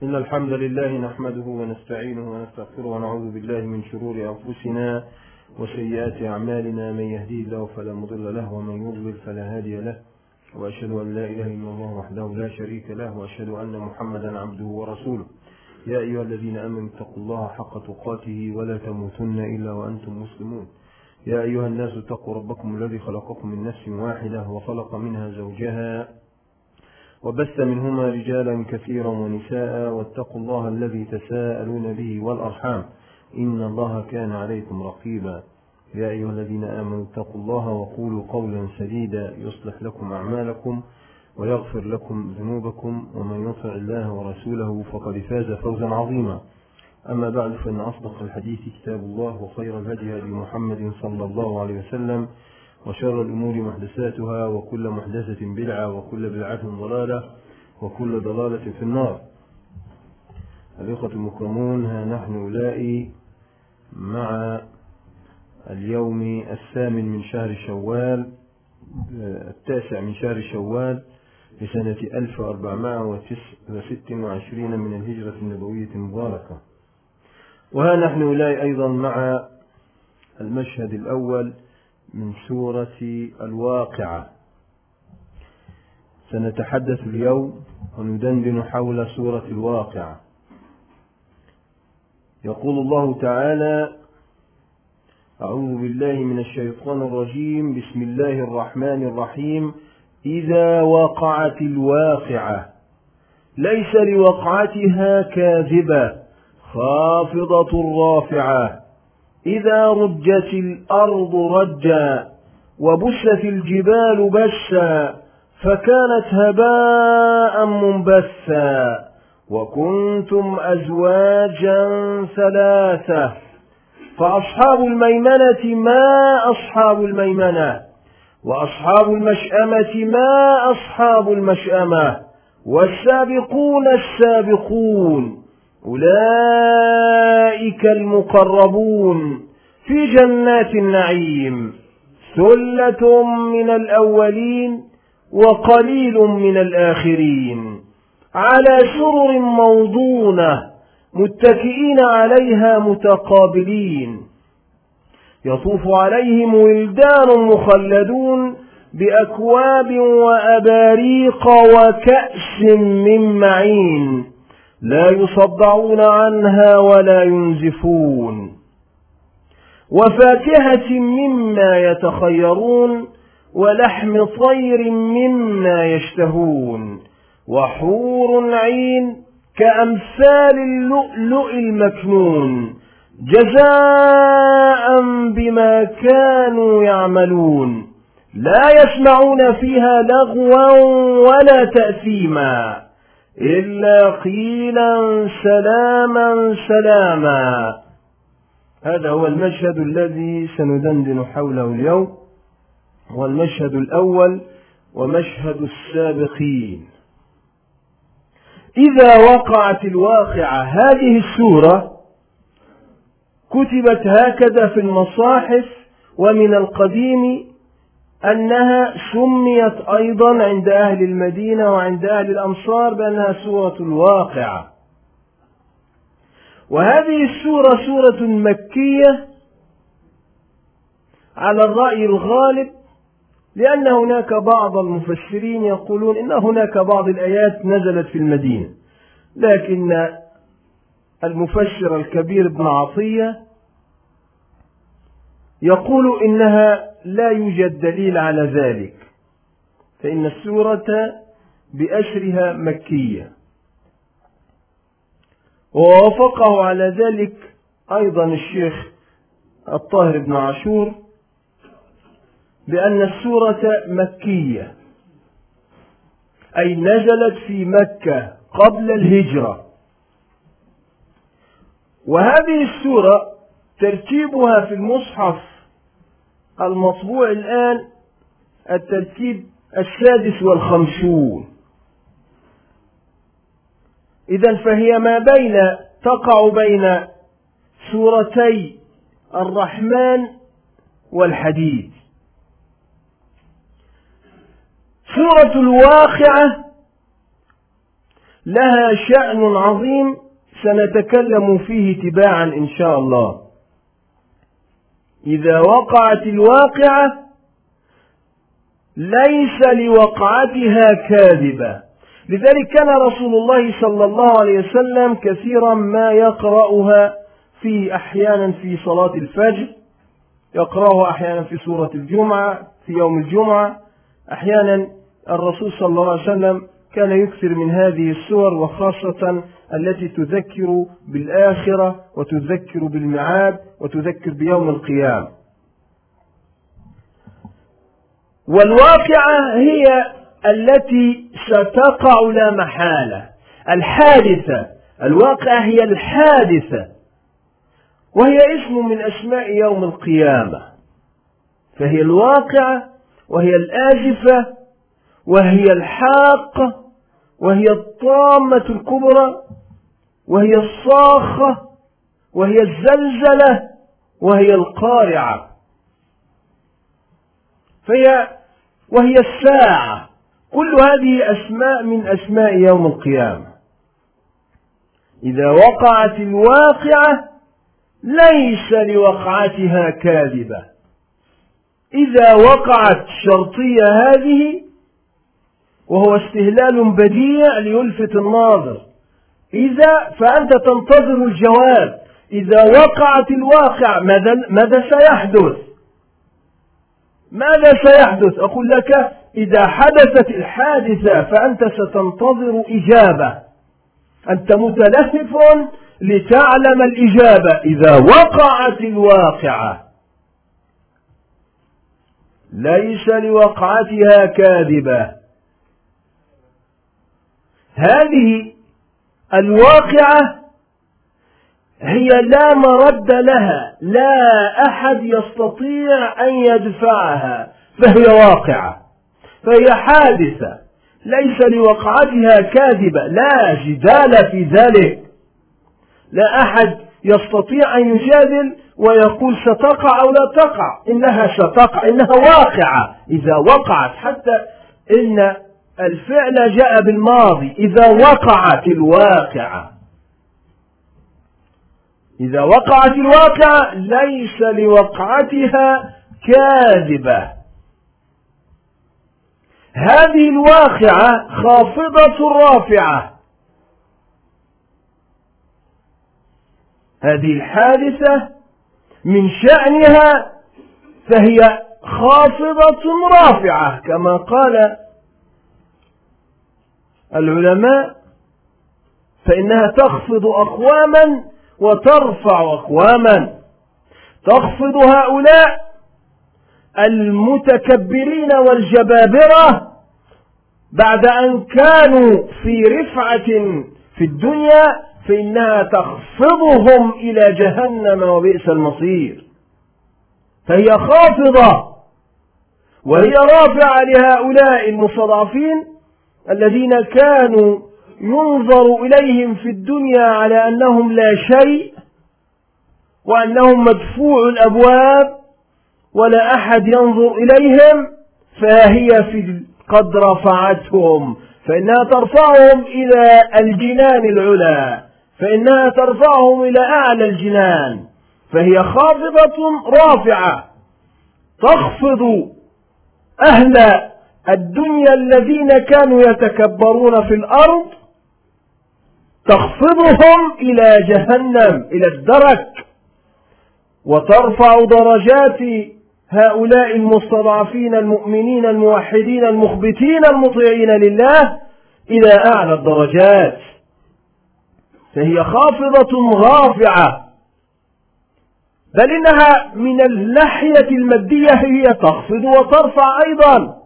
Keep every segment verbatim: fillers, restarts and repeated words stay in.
إن الحمد لله نحمده ونستعينه ونستغفره ونعوذ بالله من شرور أنفسنا وسيئات أعمالنا. من يهديه الله فلا مضل له ومن يضلل فلا هادي له، وأشهد أن لا إله إلا الله وحده لا شريك له، وأشهد أن محمدا عبده ورسوله. يا أيها الذين آمنوا اتقوا الله حق تقاته ولا تموتن إلا وأنتم مسلمون. يا أيها الناس اتقوا ربكم الذي خلقكم من نفس واحدة وخلق منها زوجها وبث منهما رجالا كثيرا ونساء، واتقوا الله الذي تساءلون به والأرحام إن الله كان عليكم رقيبا. يا أيها الذين آمنوا اتقوا الله وقولوا قولا سديدا يصلح لكم أعمالكم ويغفر لكم ذنوبكم، ومن يطع الله ورسوله فقد فاز فوزا عظيما. أما بعد، فإن أصدق الحديث كتاب الله، وخير الهدي هدي محمد صلى الله عليه وسلم، وشر الأمور محدثاتها، وكل محدثة بدعة، وكل بدعة ضلالة، وكل ضلالة في النار. الإخوة المكرمون، ها نحن أولئي مع اليوم الثامن من شهر شوال، التاسع من شهر شوال لسنة ألف وأربعمائة وست وعشرين من الهجرة النبوية المباركة. وها نحن أولئي أيضا مع المشهد الأول من سورة الواقعة. سنتحدث اليوم وندندن حول سورة الواقعة. يقول الله تعالى: أعوذ بالله من الشيطان الرجيم، بسم الله الرحمن الرحيم. إذا وقعت الواقعة ليس لوقعتها كاذبة خافضة رافعة، إذا رجت الأرض رجا وبست الجبال بسا فكانت هباء منبثا وكنتم أزواجا ثلاثة فأصحاب الميمنة ما أصحاب الميمنة، وأصحاب المشأمة ما أصحاب المشأمة، والسابقون السابقون أولئك المقربون في جنات النعيم، ثلة من الأولين وقليل من الآخرين، على سرر موضونة متكئين عليها متقابلين، يطوف عليهم ولدان مخلدون بأكواب وأباريق وكأس من معين، لا يصدعون عنها ولا ينزفون، وفاكهة مما يتخيرون، ولحم طير مما يشتهون، وحور عين كأمثال اللؤلؤ المكنون، جزاء بما كانوا يعملون، لا يسمعون فيها لغوا ولا تأثيما إلا قيلا سلاما سلاما. هذا هو المشهد الذي سندندن حوله اليوم، والمشهد الأول ومشهد السابقين. إذا وقعت الواقعة، هذه السورة كتبت هكذا في المصاحف، ومن القديم أنها سميت أيضا عند أهل المدينة وعند أهل الأمصار بأنها سورة الواقعة. وهذه السورة سورة مكية على الرأي الغالب، لأن هناك بعض المفسرين يقولون إن هناك بعض الآيات نزلت في المدينة، لكن المفسر الكبير ابن عطية يقول إنها لا يوجد دليل على ذلك، فإن السورة بأسرها مكية. ووافقه على ذلك أيضا الشيخ الطاهر بن عاشور بأن السورة مكية، أي نزلت في مكة قبل الهجرة. وهذه السورة ترتيبها في المصحف المطبوع الآن الترتيب السادس والخمسون. إذن فهي ما بين تقع بين سورتي الرحمن والحديد. سورة الواقعة لها شأن عظيم سنتكلم فيه تباعا إن شاء الله. إذا وقعت الواقعة ليس لوقعتها كاذبة. لذلك كان رسول الله صلى الله عليه وسلم كثيرا ما يقرأها في أحيانا في صلاة الفجر، يقرأها أحيانا في سورة الجمعة في يوم الجمعة. أحيانا الرسول صلى الله عليه وسلم كان يكثر من هذه السور، وخاصة التي تذكر بالآخرة وتذكر بالمعاد وتذكر بيوم القيامة. والواقعة هي التي ستقع لا محالة، الحادثة. الواقعة هي الحادثة، وهي اسم من أسماء يوم القيامة. فهي الواقعة وهي الآزفة وهي الحاقة وهي الطامة الكبرى وهي الصاخة وهي الزلزلة وهي القارعة، فهي وهي الساعة. كل هذه أسماء من أسماء يوم القيامة. إذا وقعت الواقعة ليس لوقعتها كاذبة. إذا وقعت شرطية هذه، وهو استهلال بديع ليلفت الناظر. إذا فأنت تنتظر الجواب. إذا وقعت الواقع ماذا, ماذا سيحدث؟ ماذا سيحدث؟ أقول لك إذا حدثت الحادثة فأنت ستنتظر إجابة، أنت متلهف لتعلم الإجابة. إذا وقعت الواقعة ليس لوقعتها كاذبة. هذه الواقعة هي لا مرد لها، لا أحد يستطيع أن يدفعها، فهي واقعة، فهي حادثة ليس لوقعتها كاذبة، لا جدال في ذلك. لا أحد يستطيع أن يجادل ويقول ستقع أو لا تقع، إنها ستقع، إنها واقعة. إذا وقعت، حتى إن الفعل جاء بالماضي، إذا وقعت الواقعة. إذا وقعت الواقعة ليس لوقعتها كاذبة. هذه الواقعة خافضة رافعة. هذه الحادثة من شأنها فهي خافضة رافعة، كما قال العلماء، فإنها تخفض أقواما وترفع أقواما. تخفض هؤلاء المتكبرين والجبابرة بعد أن كانوا في رفعة في الدنيا، فإنها تخفضهم إلى جهنم وبئس المصير. فهي خافضة وهي رافعة لهؤلاء المستضعفين الذين كانوا ينظر إليهم في الدنيا على أنهم لا شيء، وأنهم مدفوع الأبواب ولا أحد ينظر إليهم، فهي في قد رفعتهم، فإنها ترفعهم إلى الجنان العلا، فإنها ترفعهم إلى أعلى الجنان. فهي خافضة رافعة تخفض أهل الدنيا الذين كانوا يتكبرون في الأرض، تخفضهم إلى جهنم، إلى الدرك، وترفع درجات هؤلاء المستضعفين المؤمنين الموحدين المخبتين المطيعين لله إلى أعلى الدرجات. فهي خافضة رافعة، بل إنها من الناحية المادية هي تخفض وترفع أيضا.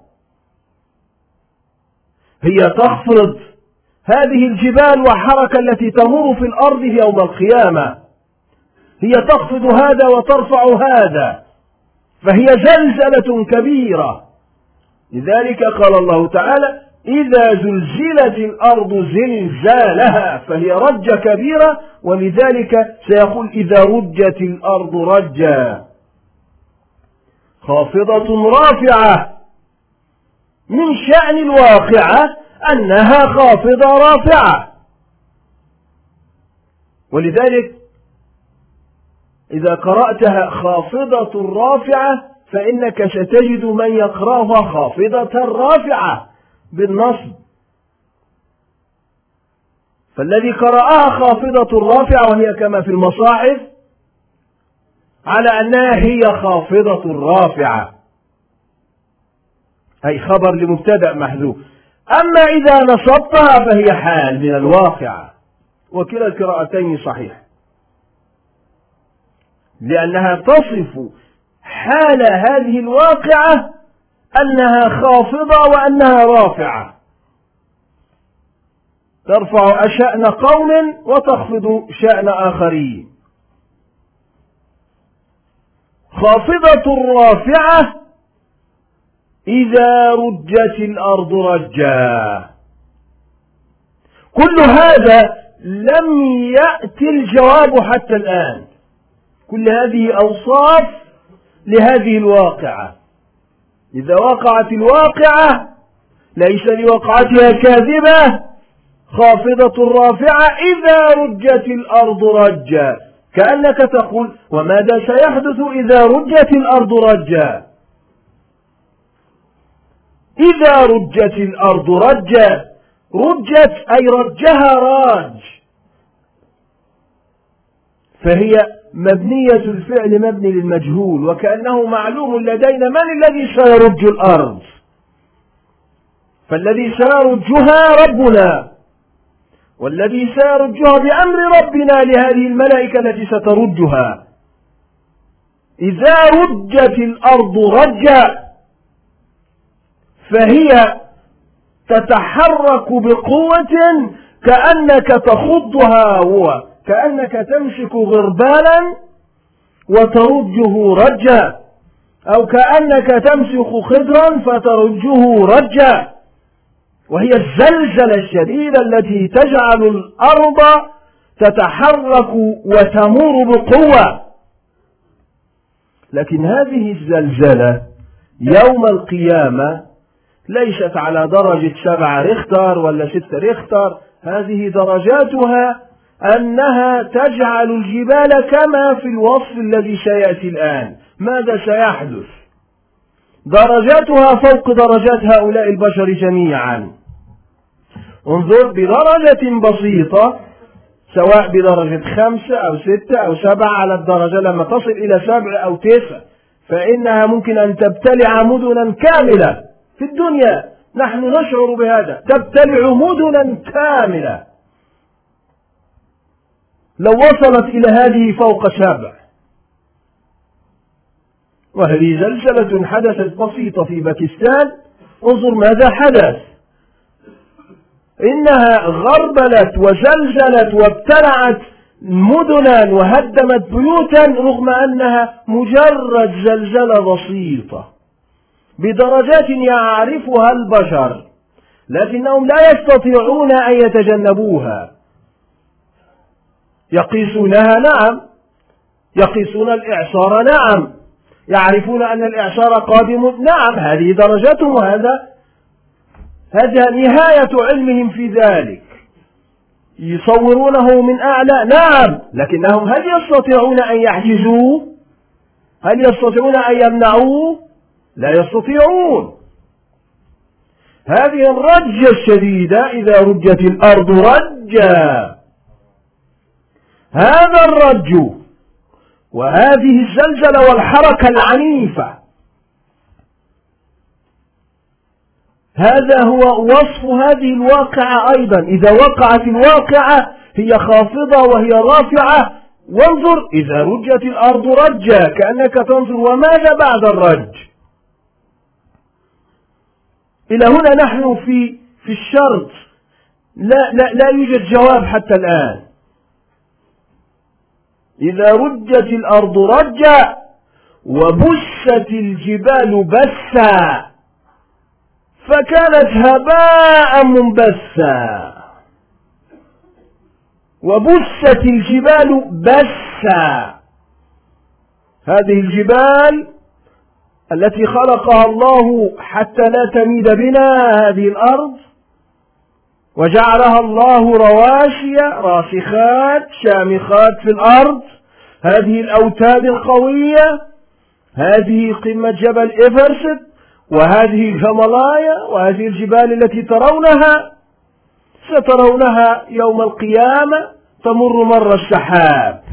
هي تخفض هذه الجبال وحركة التي تمر في الأرض يوم القيامة، هي تخفض هذا وترفع هذا، فهي زلزلة كبيرة. لذلك قال الله تعالى: إذا زلزلت الأرض زلزالها، فهي رجة كبيرة، ولذلك سيقول إذا رجت الأرض رجا. خافضة رافعة، من شأن الواقعة أنها خافضة رافعة، ولذلك إذا قرأتها خافضة رافعة فإنك ستجد من يقرأها خافضة رافعة بالنصب، فالذي قرأها خافضة رافعة وهي كما في المصاحف على أنها هي خافضة رافعة، أي خبر لمبتدأ محذوف. أما إذا نصبتها فهي حال من الواقعة، وكلا القراءتين صحيح، لأنها تصف حال هذه الواقعة أنها خافضة وأنها رافعة، ترفع شأن قوم وتخفض شأن آخرين. خافضة رافعة إذا رجت الأرض رجا. كل هذا لم يأتي الجواب حتى الآن، كل هذه أوصاف لهذه الواقعة. إذا وقعت الواقعة ليس لوقعتها كاذبة، خافضة رافعة إذا رجت الأرض رجا، كأنك تقول وماذا سيحدث إذا رجت الأرض رجا؟ إذا رجت الأرض رجا، رجت أي رجها راج، فهي مبنية الفعل مبني للمجهول، وكأنه معلوم لدينا من الذي سيرج الأرض، فالذي سيرجها ربنا، والذي سيرجها بأمر ربنا لهذه الملائكة التي سترجها. إذا رجت الأرض رجا فهي تتحرك بقوة كأنك تخضها، هو كأنك تمسك غربالا وترجه رجا، أو كأنك تمسك خضرا فترجه رجا، وهي الزلزلة الشديدة التي تجعل الأرض تتحرك وتمور بقوة. لكن هذه الزلزلة يوم القيامة ليست على درجة سبعة ريختر ولا ستة ريختر، هذه درجاتها أنها تجعل الجبال كما في الوصف الذي سيأتي الآن. ماذا سيحدث؟ درجاتها فوق درجات هؤلاء البشر جميعا. انظر، بدرجة بسيطة سواء بدرجة خمسة أو ستة أو سبعة، على الدرجة لما تصل إلى سبع أو تسع فإنها ممكن أن تبتلع مدنا كاملة. في الدنيا نحن نشعر بهذا، تبتلع مدنا كاملة لو وصلت إلى هذه فوق سبع. وهذه زلزلة حدثت بسيطة في باكستان، انظر ماذا حدث، إنها غربلت وزلزلت وابتلعت مدنا وهدمت بيوتا، رغم أنها مجرد زلزلة بسيطة بدرجات يعرفها البشر، لكنهم لا يستطيعون أن يتجنبوها. يقيسونها، نعم، يقيسون الإعصار، نعم، يعرفون أن الإعصار قادم، نعم، هذه درجاتهم، وهذا هذا نهاية علمهم في ذلك، يصورونه من أعلى، نعم، لكنهم هل يستطيعون أن يحجزوه؟ هل يستطيعون أن يمنعوه؟ لا يستطيعون. هذه الرجة الشديدة إذا رجت الأرض رجا، هذا الرج وهذه الزلزلة والحركة العنيفة، هذا هو وصف هذه الواقعة أيضا. إذا وقعت الواقعة هي خافضة وهي رافعة. وانظر، إذا رجت الأرض رجا، كأنك تنظر وماذا بعد الرج. إلى هنا نحن في في الشرط، لا, لا, لا يوجد جواب حتى الآن. إذا رجت الأرض رجا وبست الجبال بسا فكانت هباء منبثا. وبست الجبال بسا، هذه الجبال التي خلقها الله حتى لا تميد بنا هذه الأرض، وجعلها الله رواسي راسخات شامخات في الأرض. هذه الأوتاد القوية، هذه قمة جبل إيفرست، وهذه الهيمالايا، وهذه الجبال التي ترونها سترونها يوم القيامة تمر مر السحاب.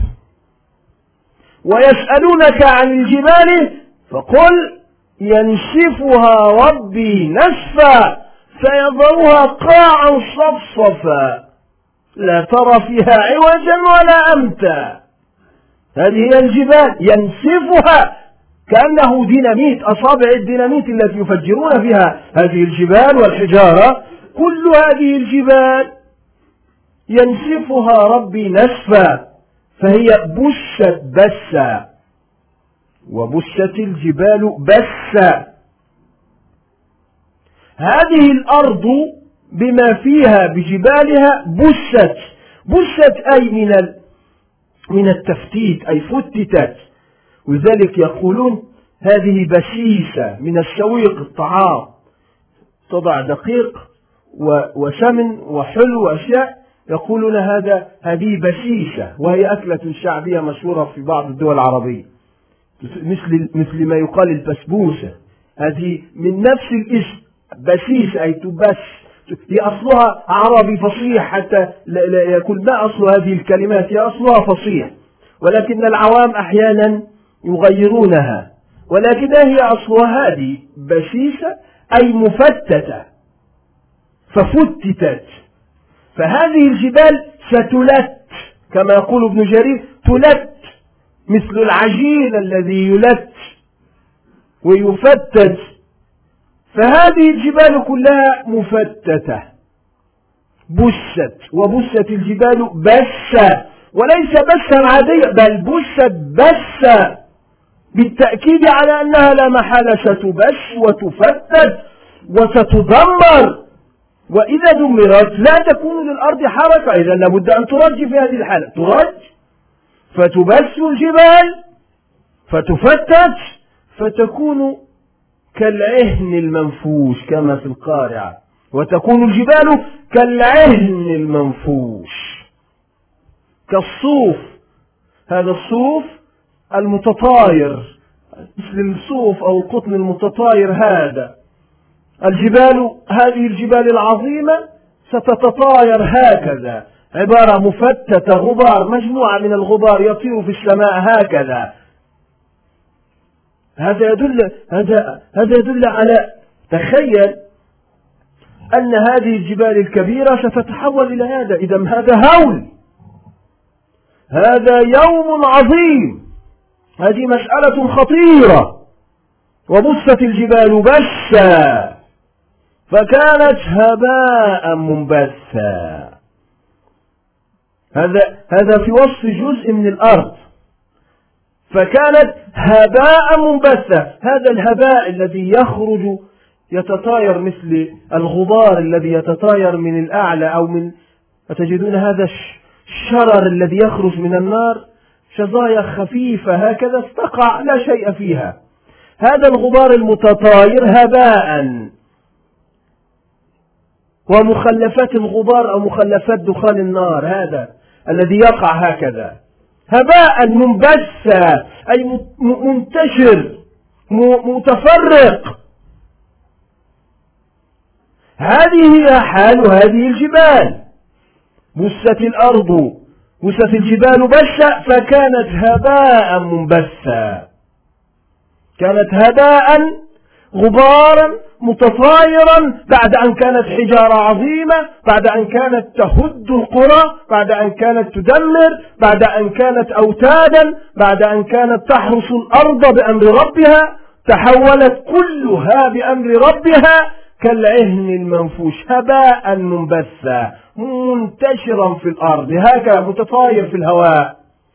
ويسألونك عن الجبال فقل ينسفها ربي نسفا فيضرها قاعا صفصفا لا ترى فيها عوجا ولا أمتا. هذه هي الجبال ينسفها كأنه ديناميت، أصابع الديناميت التي يفجرون فيها هذه الجبال والحجارة. كل هذه الجبال ينسفها ربي نسفا فهي بست بسا، وبست الجبال بسا. هذه الأرض بما فيها بجبالها بست. بست أي من من التفتيت، أي فتتت. ولذلك يقولون هذه بسيسة من السويق، الطعام، تضع دقيق وسمن وحلو وأشياء، يقولون هذا هذه بسيسة، وهي أكلة شعبية مشهورة في بعض الدول العربية، مثل مثل ما يقال البسبوسة. هذه من نفس الاسم بسيس أي تبس، هي أصلها عربي فصيح، حتى لا يكون ما أصل هذه الكلمات، هي أصلها فصيح، ولكن العوام أحيانا يغيرونها، ولكن هي أصلها هذه بسيسة أي مفتتة ففتتت. فهذه الجبال ستلت كما يقول ابن جرير، تلت مثل العجين الذي يلت ويفتت. فهذه الجبال كلها مفتتة بست، وبست الجبال بسا، وليس بسا عاديا بل بست بسا، بالتأكيد على أنها لا محالة ستبس وتفتت وستدمر. وإذا دمرت لا تكون للأرض حركة، إذا لابد أن ترج في هذه الحالة، ترج فتبس الجبال فتفتت فتكون كالعهن المنفوش كما في القارعة، وتكون الجبال كالعهن المنفوش كالصوف. هذا الصوف المتطاير مثل الصوف أو القطن المتطاير. هذا الجبال، هذه الجبال العظيمة ستتطاير هكذا، عبارة مفتتة، غبار، مجموعة من الغبار يطير في السماء هكذا. هذا يدل هذا هذا يدل على، تخيل أن هذه الجبال الكبيرة ستتحول إلى هذا. إذا هذا هول، هذا يوم عظيم، هذه مسألة خطيرة. وبست الجبال بسا فكانت هباء منبثا. هذا هذا في وصف جزء من الأرض، فكانت هباء منبثا. هذا الهباء الذي يخرج يتطاير مثل الغبار الذي يتطاير من الأعلى، أو من تجدون هذا الشرر الذي يخرج من النار، شظايا خفيفة هكذا تقع لا شيء فيها. هذا الغبار المتطاير هباء، ومخلفات الغبار أو مخلفات دخان النار هذا الذي يقع هكذا هباء منبثا، أي منتشر متفرق. هذه هي حال هذه الجبال. بست الأرض، بست الجبال بسا فكانت هباء منبثا، كانت هباء غبارا متطايرا، بعد أن كانت حجارة عظيمة، بعد أن كانت تهد القرى، بعد أن كانت تدمر، بعد أن كانت أوتادا، بعد أن كانت تحرس الأرض بأمر ربها، تحولت كلها بأمر ربها كالعهن المنفوش، هباء منبثا منتشرا في الأرض هكذا متطاير في الهواء.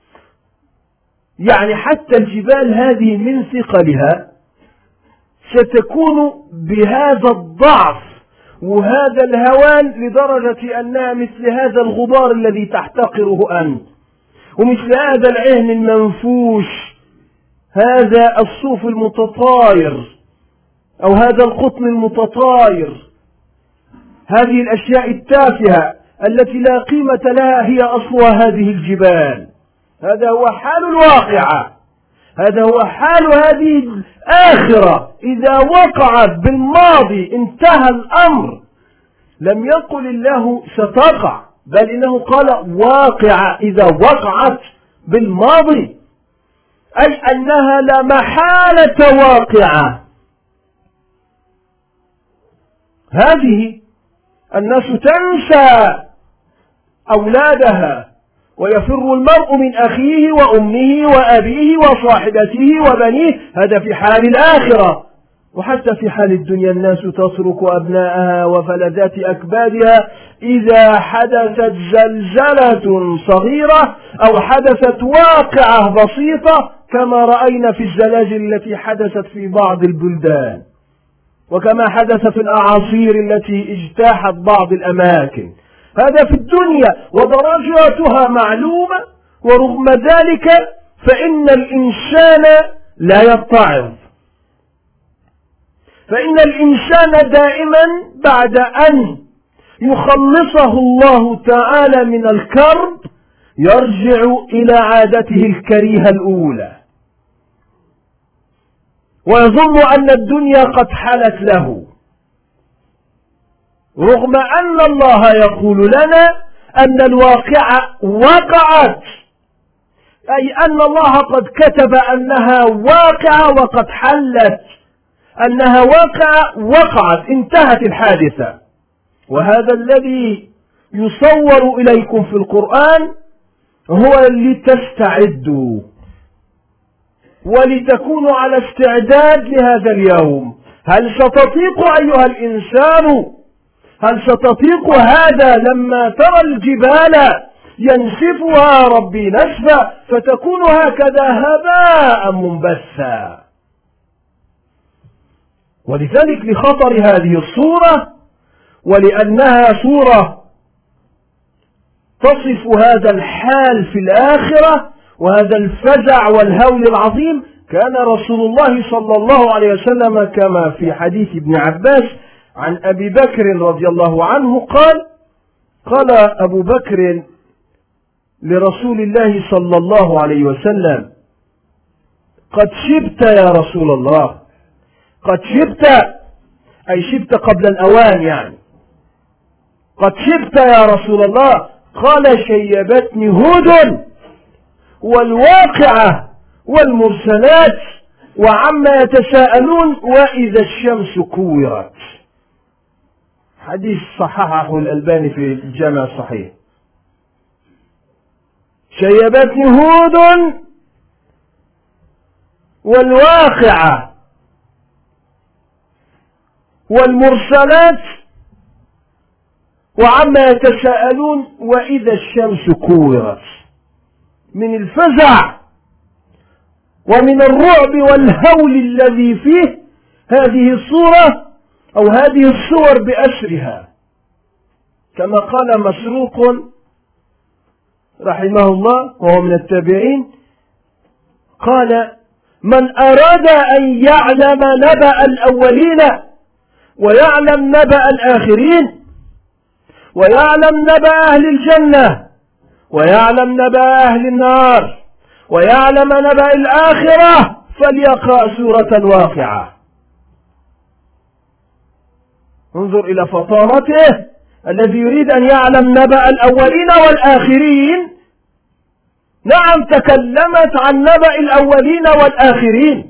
يعني حتى الجبال هذه من ثقلها ستكون بهذا الضعف وهذا الهوان، لدرجة أنها مثل هذا الغبار الذي تحتقره أنت، ومثل هذا العهن المنفوش، هذا الصوف المتطاير أو هذا القطن المتطاير، هذه الأشياء التافهة التي لا قيمة لها هي أصلها هذه الجبال. هذا هو حال الواقعة، هذا هو حال هذه الآخرة. إذا وقعت بالماضي انتهى الأمر، لم يقل الله ستقع، بل إنه قال واقعة. إذا وقعت بالماضي أي أنها لا محالة واقعة. هذه الناس تنسى أولادها، ويفر المرء من أخيه وأمه وأبيه وصاحبته وبنيه. هذا في حال الآخرة. وحتى في حال الدنيا الناس تترك أبناءها وفلذات أكبادها إذا حدثت زلزلة صغيرة أو حدثت واقعة بسيطة، كما رأينا في الزلازل التي حدثت في بعض البلدان، وكما حدث في الأعاصير التي اجتاحت بعض الأماكن. هذا في الدنيا ودرجاتها معلومة، ورغم ذلك فإن الإنسان لا يتعظ، فإن الإنسان دائما بعد أن يخلصه الله تعالى من الكرب يرجع إلى عادته الكريهة الأولى، ويظن أن الدنيا قد حلت له، رغم أن الله يقول لنا أن الواقعة وقعت، أي أن الله قد كتب أنها واقعة وقد حلت، أنها واقعة وقعت، انتهت الحادثة. وهذا الذي يصور إليكم في القرآن هو لتستعدوا ولتكونوا على استعداد لهذا اليوم. هل ستطيق أيها الإنسان، هل ستطيق هذا لما ترى الجبال ينسفها ربي نسفا فتكون هكذا هباء منبثا؟ ولذلك لخطر هذه الصورة، ولأنها صورة تصف هذا الحال في الآخرة وهذا الفزع والهول العظيم، كان رسول الله صلى الله عليه وسلم كما في حديث ابن عباس عن أبي بكر رضي الله عنه قال: قال أبو بكر لرسول الله صلى الله عليه وسلم: قد شبت يا رسول الله. قد شبت أي شبت قبل الأوان، يعني قد شبت يا رسول الله. قال: شيبتني هود والواقعة والمرسلات وعما يتساءلون وإذا الشمس كورت. حديث صححه الألباني في الجامع الصحيح. شيبتني هود والواقعة والمرسلات وعما يتساءلون وإذا الشمس كورت. من الفزع ومن الرعب والهول الذي فيه هذه الصورة أو هذه الصور بأسرها، كما قال مسروق رحمه الله وهو من التابعين، قال: من أراد أن يعلم نبأ الأولين ويعلم نبأ الآخرين ويعلم نبأ أهل الجنة ويعلم نبأ أهل النار ويعلم نبأ الآخرة فليقرأ سورة الواقعة. انظر إلى فطانته، الذي يريد أن يعلم نبأ الأولين والآخرين. نعم، تكلمت عن نبأ الأولين والآخرين،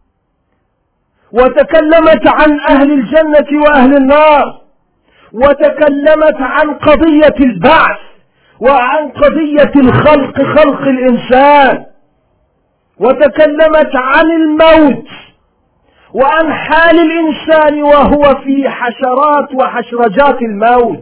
وتكلمت عن أهل الجنة وأهل النار، وتكلمت عن قضية البعث وعن قضية الخلق، خلق الإنسان، وتكلمت عن الموت وعن حال الإنسان وهو في حشرات وحشرجات الموت،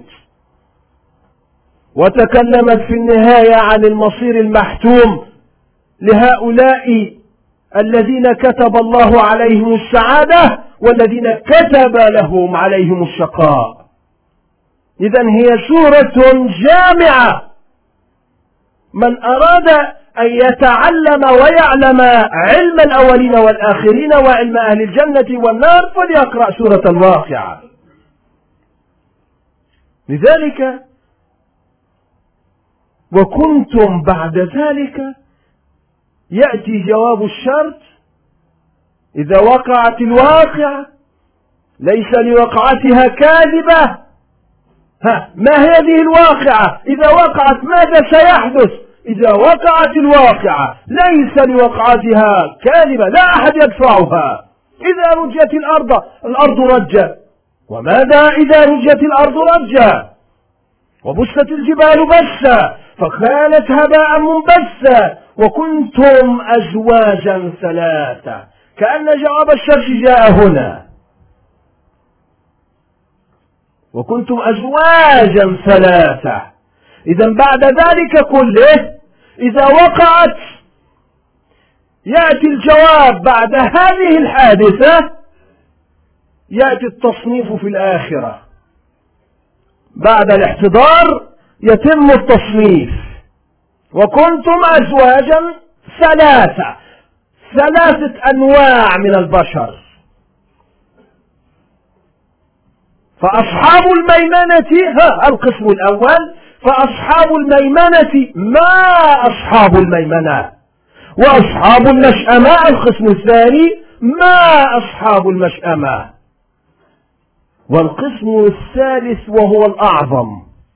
وتكلمت في النهاية عن المصير المحتوم لهؤلاء الذين كتب الله عليهم السعادة والذين كتب لهم عليهم الشقاء. إذن هي سورة جامعة. من أراد أن يتعلم ويعلم علم الأولين والآخرين وعلم أهل الجنة والنار فليقرأ سورة الواقعة. لذلك وكنتم بعد ذلك يأتي جواب الشرط إذا وقعت الواقعة ليس لوقعتها كاذبة. ها ما هذه الواقعة؟ إذا وقعت ماذا سيحدث؟ إذا وقعت الواقعة ليس لوقعتها كاذبة، لا أحد يدفعها. إذا رجت الأرض الأرض رجة، وماذا إذا رجت الأرض رجة؟ وبست الجبال بسا فكانت هباء منبثا وكنتم أزواجا ثلاثة. كأن جواب الشرط جاء هنا، وكنتم أزواجا ثلاثة. إذا بعد ذلك كله إذا وقعت يأتي الجواب بعد هذه الحادثة، يأتي التصنيف في الآخرة. بعد الاحتضار يتم التصنيف. وكنتم أزواجا ثلاثة، ثلاثة أنواع من البشر. فأصحاب الميمنة، ها القسم الأول، فأصحاب الميمنة ما أصحاب الميمنة. وأصحاب المشأمة القسم الثاني ما أصحاب المشأمة. والقسم الثالث وهو الأعظم،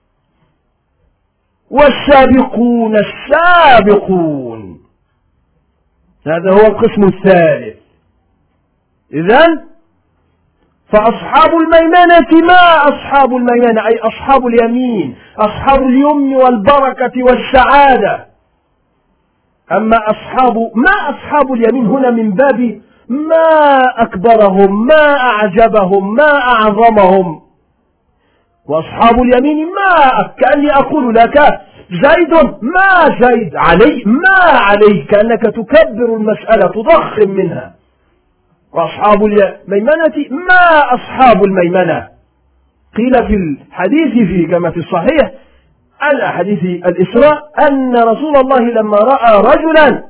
والسابقون السابقون، هذا هو القسم الثالث. إذن فأصحاب الميمنة ما أصحاب الميمنة، أي أصحاب اليمين، أصحاب اليمن والبركة والسعادة. أما أصحاب ما أصحاب اليمين هنا من باب ما أكبرهم، ما أعجبهم، ما أعظمهم. وأصحاب اليمين ما، كأني أقول لك زيد ما زيد، علي ما علي، كأنك تكبر المسألة تضخم منها. وأصحاب الميمنة ما أصحاب الميمنة. قيل في الحديث في كما في الصحيح على حديث الإسراء أن رسول الله لما رأى رجلا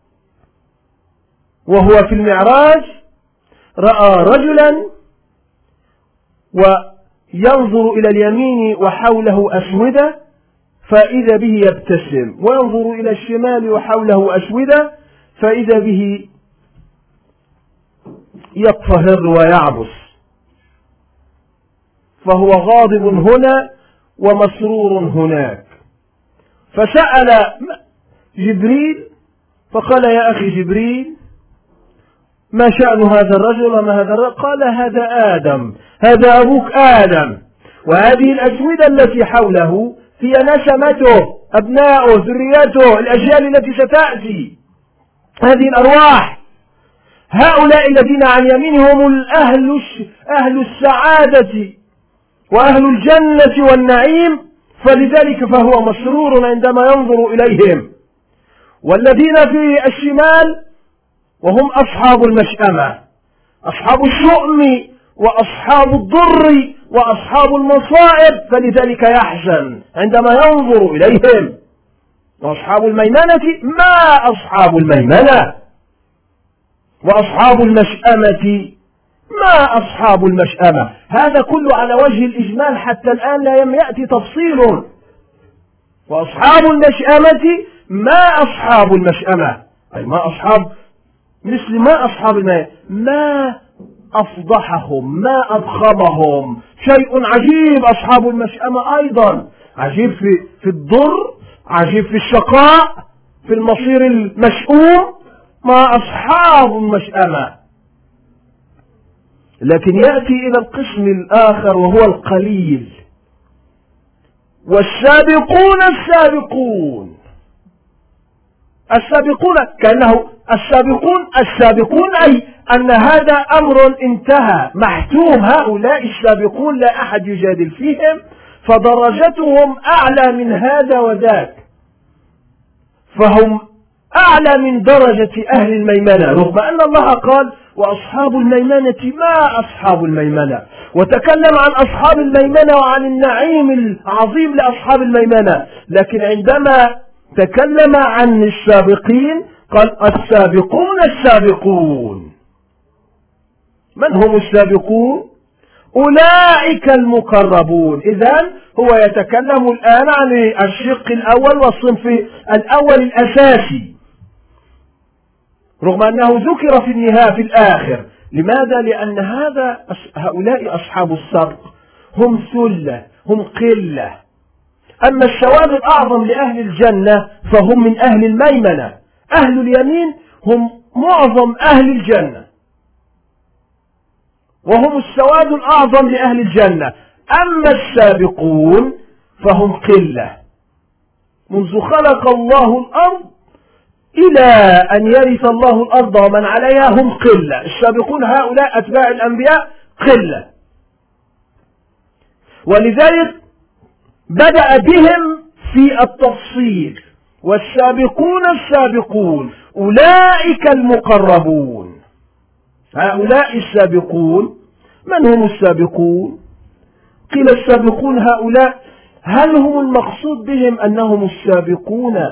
وهو في المعراج، رأى رجلا وينظر إلى اليمين وحوله أسودة فإذا به يبتسم، وينظر إلى الشمال وحوله أسودة فإذا به يطفهر ويعبس، فهو غاضب هنا ومسرور هناك. فسأل جبريل فقال يا أخي جبريل ما شأن هذا الرجل وما هذا الرجل؟ قال هذا آدم، هذا أبوك آدم، وهذه الأسودة التي حوله هي نسمته، أبناؤه، ذريته، الأجيال التي ستأتي، هذه الأرواح. هؤلاء الذين عن يمينهم الأهل أهل السعادة وأهل الجنة والنعيم، فلذلك فهو مسرور عندما ينظر إليهم. والذين في الشمال وهم أصحاب المشأمة، أصحاب الشؤم وأصحاب الضر وأصحاب المصائب، فلذلك يحزن عندما ينظر إليهم. وأصحاب الميمنة ما أصحاب الميمنة. وأصحاب المشأمة ما أصحاب المشأمة. هذا كله على وجه الإجمال حتى الآن لا يأتي تفصيل. وأصحاب المشأمة ما أصحاب المشأمة، أي ما أصحاب مثل ما أصحاب الماء، ما أفضحهم، ما أضخمهم. شيء عجيب أصحاب المشأمة أيضا، عجيب في, في الضر، عجيب في الشقاء، في المصير المشؤوم، ما أصحاب المشأمة. لكن يأتي إلى القسم الآخر وهو القليل. والسابقون السابقون، السابقون كأنه السابقون السابقون أي أن هذا أمر انتهى محتوم. هؤلاء السابقون لا أحد يجادل فيهم، فدرجتهم أعلى من هذا وذاك، فهم أعلى من درجة أهل الميمنة، رغم أن الله قال وأصحاب الميمنة ما أصحاب الميمنة، وتكلم عن أصحاب الميمنة وعن النعيم العظيم لأصحاب الميمنة. لكن عندما تكلم عن السابقين قال السابقون السابقون. من هم السابقون؟ أولئك المقربون. إذن هو يتكلم الآن عن الشق الأول والصنف الأول الأساسي، رغم أنه ذكر في النهاية في الآخر. لماذا؟ لأن هذا هؤلاء أصحاب السبق هم ثلة، هم قلة. أما السواد الأعظم لأهل الجنة فهم من أهل الميمنة، أهل اليمين هم معظم أهل الجنة، وهم السواد الأعظم لأهل الجنة. أما السابقون فهم قلة، منذ خلق الله الأرض إلى أن يرث الله الأرض ومن عليها هم قلة. السابقون هؤلاء أتباع الأنبياء قلة، ولذلك بدأ بهم في التفصيل. والسابقون السابقون أولئك المقربون. هؤلاء السابقون من هم السابقون؟ قيل السابقون هؤلاء، هل هم المقصود بهم أنهم السابقون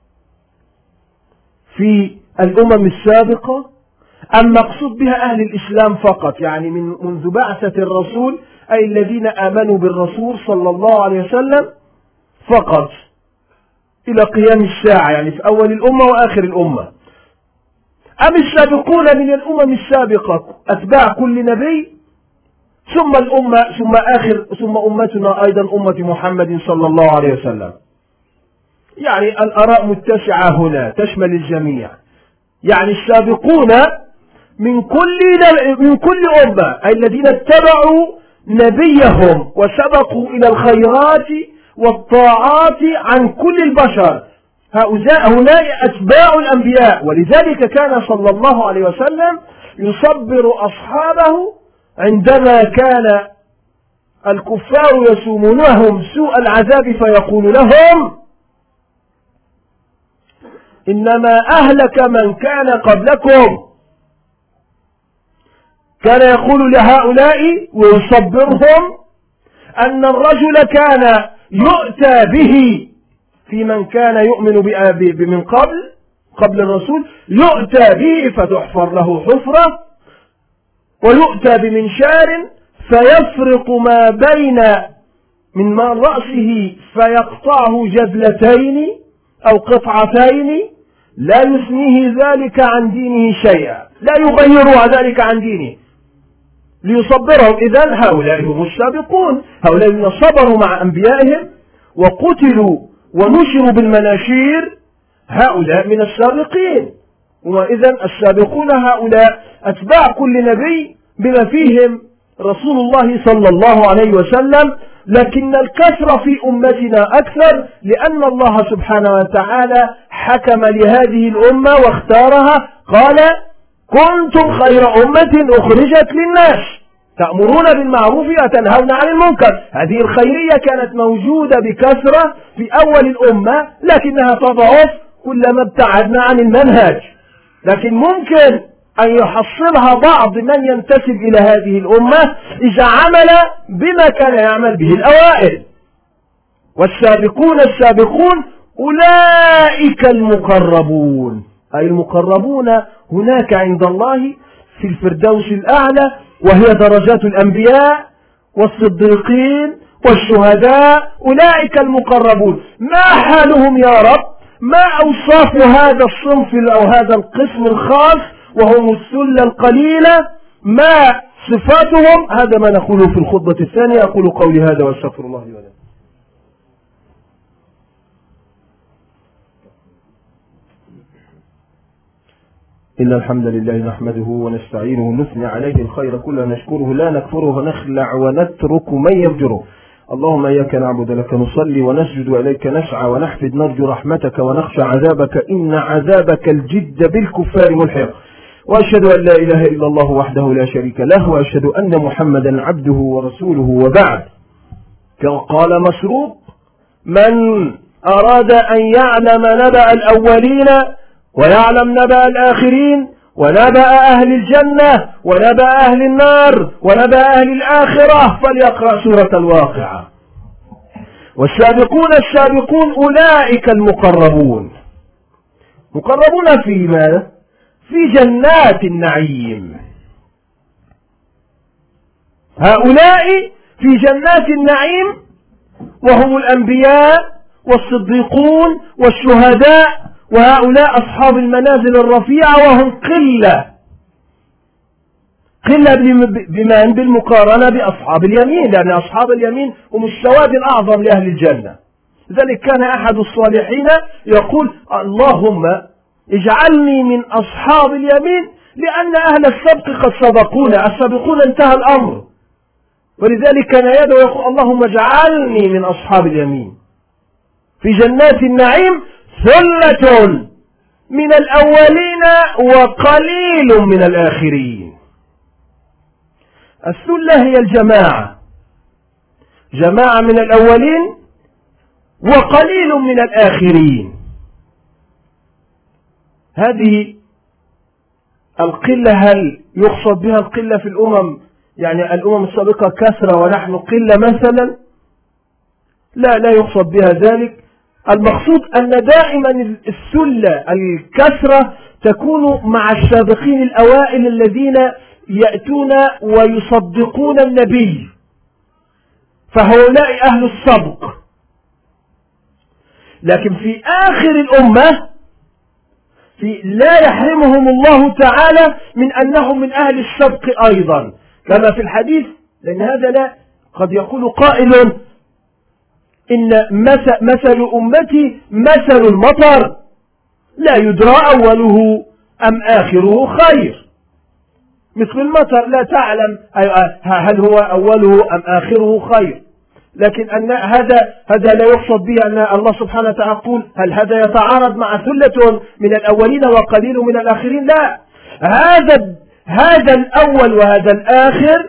في الأمم السابقة، أم مقصود بها أهل الإسلام فقط؟ يعني من منذ بعثة الرسول، أي الذين آمنوا بالرسول صلى الله عليه وسلم فقط إلى قيام الساعة، يعني في أول الأمة وآخر الأمة، أم السابقون من الأمم السابقة أتباع كل نبي ثم الأمة ثم آخر ثم أمتنا أيضا أمة محمد صلى الله عليه وسلم؟ يعني الآراء متسعة هنا تشمل الجميع. يعني السابقون من كل من كل أمة، أي الذين اتبعوا نبيهم وسبقوا إلى الخيرات والطاعات عن كل البشر، هؤلاء أتباع الأنبياء. ولذلك كان صلى الله عليه وسلم يصبر أصحابه عندما كان الكفار يسومونهم سوء العذاب فيقول لهم: إنما أهلك من كان قبلكم. كان يقول لهؤلاء ويصبرهم أن الرجل كان يؤتى به في من كان يؤمن من قبل قبل الرسول، يؤتى به فتحفر له حفرة، ويؤتى بمنشار فيفرق ما بين من رأسه فيقطعه جزلتين أو قطعتين، لا يثنيه ذلك عن دينه شيئا، لا يغير ذلك عن دينه ليصبرهم. إذن هؤلاء هم السابقون، هؤلاء الذين صبروا مع أنبيائهم وقتلوا ونشروا بالمناشير، هؤلاء من السابقين. وإذن السابقون هؤلاء أتباع كل نبي بما فيهم رسول الله صلى الله عليه وسلم، لكن الكثرة في أمتنا أكثر، لأن الله سبحانه وتعالى حكم لهذه الأمة واختارها، قال: كنتم خير أمة أخرجت للناس تأمرون بالمعروف وتنهون عن المنكر. هذه الخيرية كانت موجودة بكثرة في أول الأمة، لكنها تضعف كلما ابتعدنا عن المنهج. لكن ممكن أن يحصلها بعض من ينتسب إلى هذه الأمة إذا عمل بما كان يعمل به الأوائل. والسابقون السابقون أولئك المقربون، أي المقربون هناك عند الله في الفردوس الأعلى، وهي درجات الأنبياء والصديقين والشهداء. أولئك المقربون، ما حالهم يا رب؟ ما أوصاف هذا الصنف أو هذا القسم الخاص وهم السلة القليلة؟ ما صفاتهم؟ هذا ما نقوله في الخطبة الثانية. أقول قولي هذا واستغفر الله لي ولكم. إن الحمد لله نحمده ونستعينه ونثني عليه الخير كله، نشكره لا نكفره، ونخلع ونترك من يفجره. اللهم إياك نعبد لك نصلي ونسجد وإليك نسعى ونحفد، نرجو رحمتك ونخشى عذابك، إن عذابك الجد بالكفار ملحق. وأشهد أن لا إله إلا الله وحده لا شريك له، وأشهد أن محمدا عبده ورسوله. وبعد، قال مسروق: من أراد أن يعلم نبأ الأولين ويعلم نبأ الآخرين ونبأ أهل الجنة ونبأ أهل النار ونبأ أهل الآخرة فليقرأ سورة الواقعة. والسابقون السابقون أولئك المقربون. مقربون في ماذا؟ في جنات النعيم. هؤلاء في جنات النعيم وهم الأنبياء والصديقون والشهداء، وهؤلاء أصحاب المنازل الرفيعة وهم قلة قلة بمن بالمقارنة بأصحاب اليمين، لأن أصحاب اليمين هم السواد الأعظم لأهل الجنة. لذلك كان أحد الصالحين يقول: اللهم اجعلني من أصحاب اليمين، لأن أهل السبق قد سبقونا، السابقون انتهى الأمر. ولذلك كان يدعو يقول: اللهم اجعلني من أصحاب اليمين. في جنات النعيم ثلة من الأولين وقليل من الآخرين. الثلة هي الجماعة، جماعة من الأولين وقليل من الآخرين. هذه القلة هل يقصد بها القلة في الأمم، يعني الأمم السابقة كثرة ونحن قلة مثلا؟ لا، لا يقصد بها ذلك. المقصود أن دائما الثلة الكثرة تكون مع السابقين الأوائل الذين يأتون ويصدقون النبي، فهؤلاء أهل السبق. لكن في آخر الأمة في لا يحرمهم الله تعالى من أنهم من أهل السبق أيضا، كما في الحديث. لأن هذا لا قد يقول قائل إن مثل أمتي مثل المطر لا يدرى أوله أم آخره خير. مثل المطر لا تعلم هل هو أوله أم آخره خير. لكن أن هذا هذا لا يقصد به أن الله سبحانه وتعالى يقول هل هذا يتعارض مع ثلة من الأولين وقليل من الآخرين. لا، هذا هذا الأول وهذا الآخر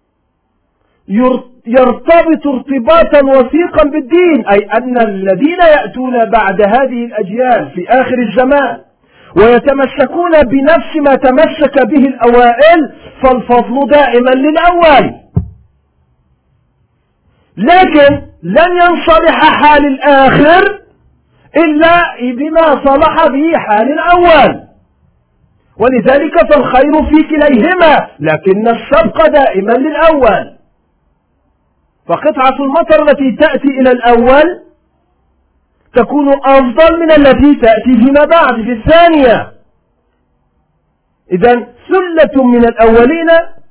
يرتبط ارتباطا وثيقا بالدين، أي أن الذين يأتون بعد هذه الأجيال في آخر الزمان ويتمسكون بنفس ما تمسك به الأوائل فالفضل دائما للأول. لكن لن ينصلح حال الآخر إلا بما صلح به حال الأول، ولذلك فالخير في كليهما، لكن السبق دائما للأول. فقطعة المطر التي تأتي إلى الأول تكون أفضل من التي تأتي فيما بعد في الثانية. إذن ثلة من الأولين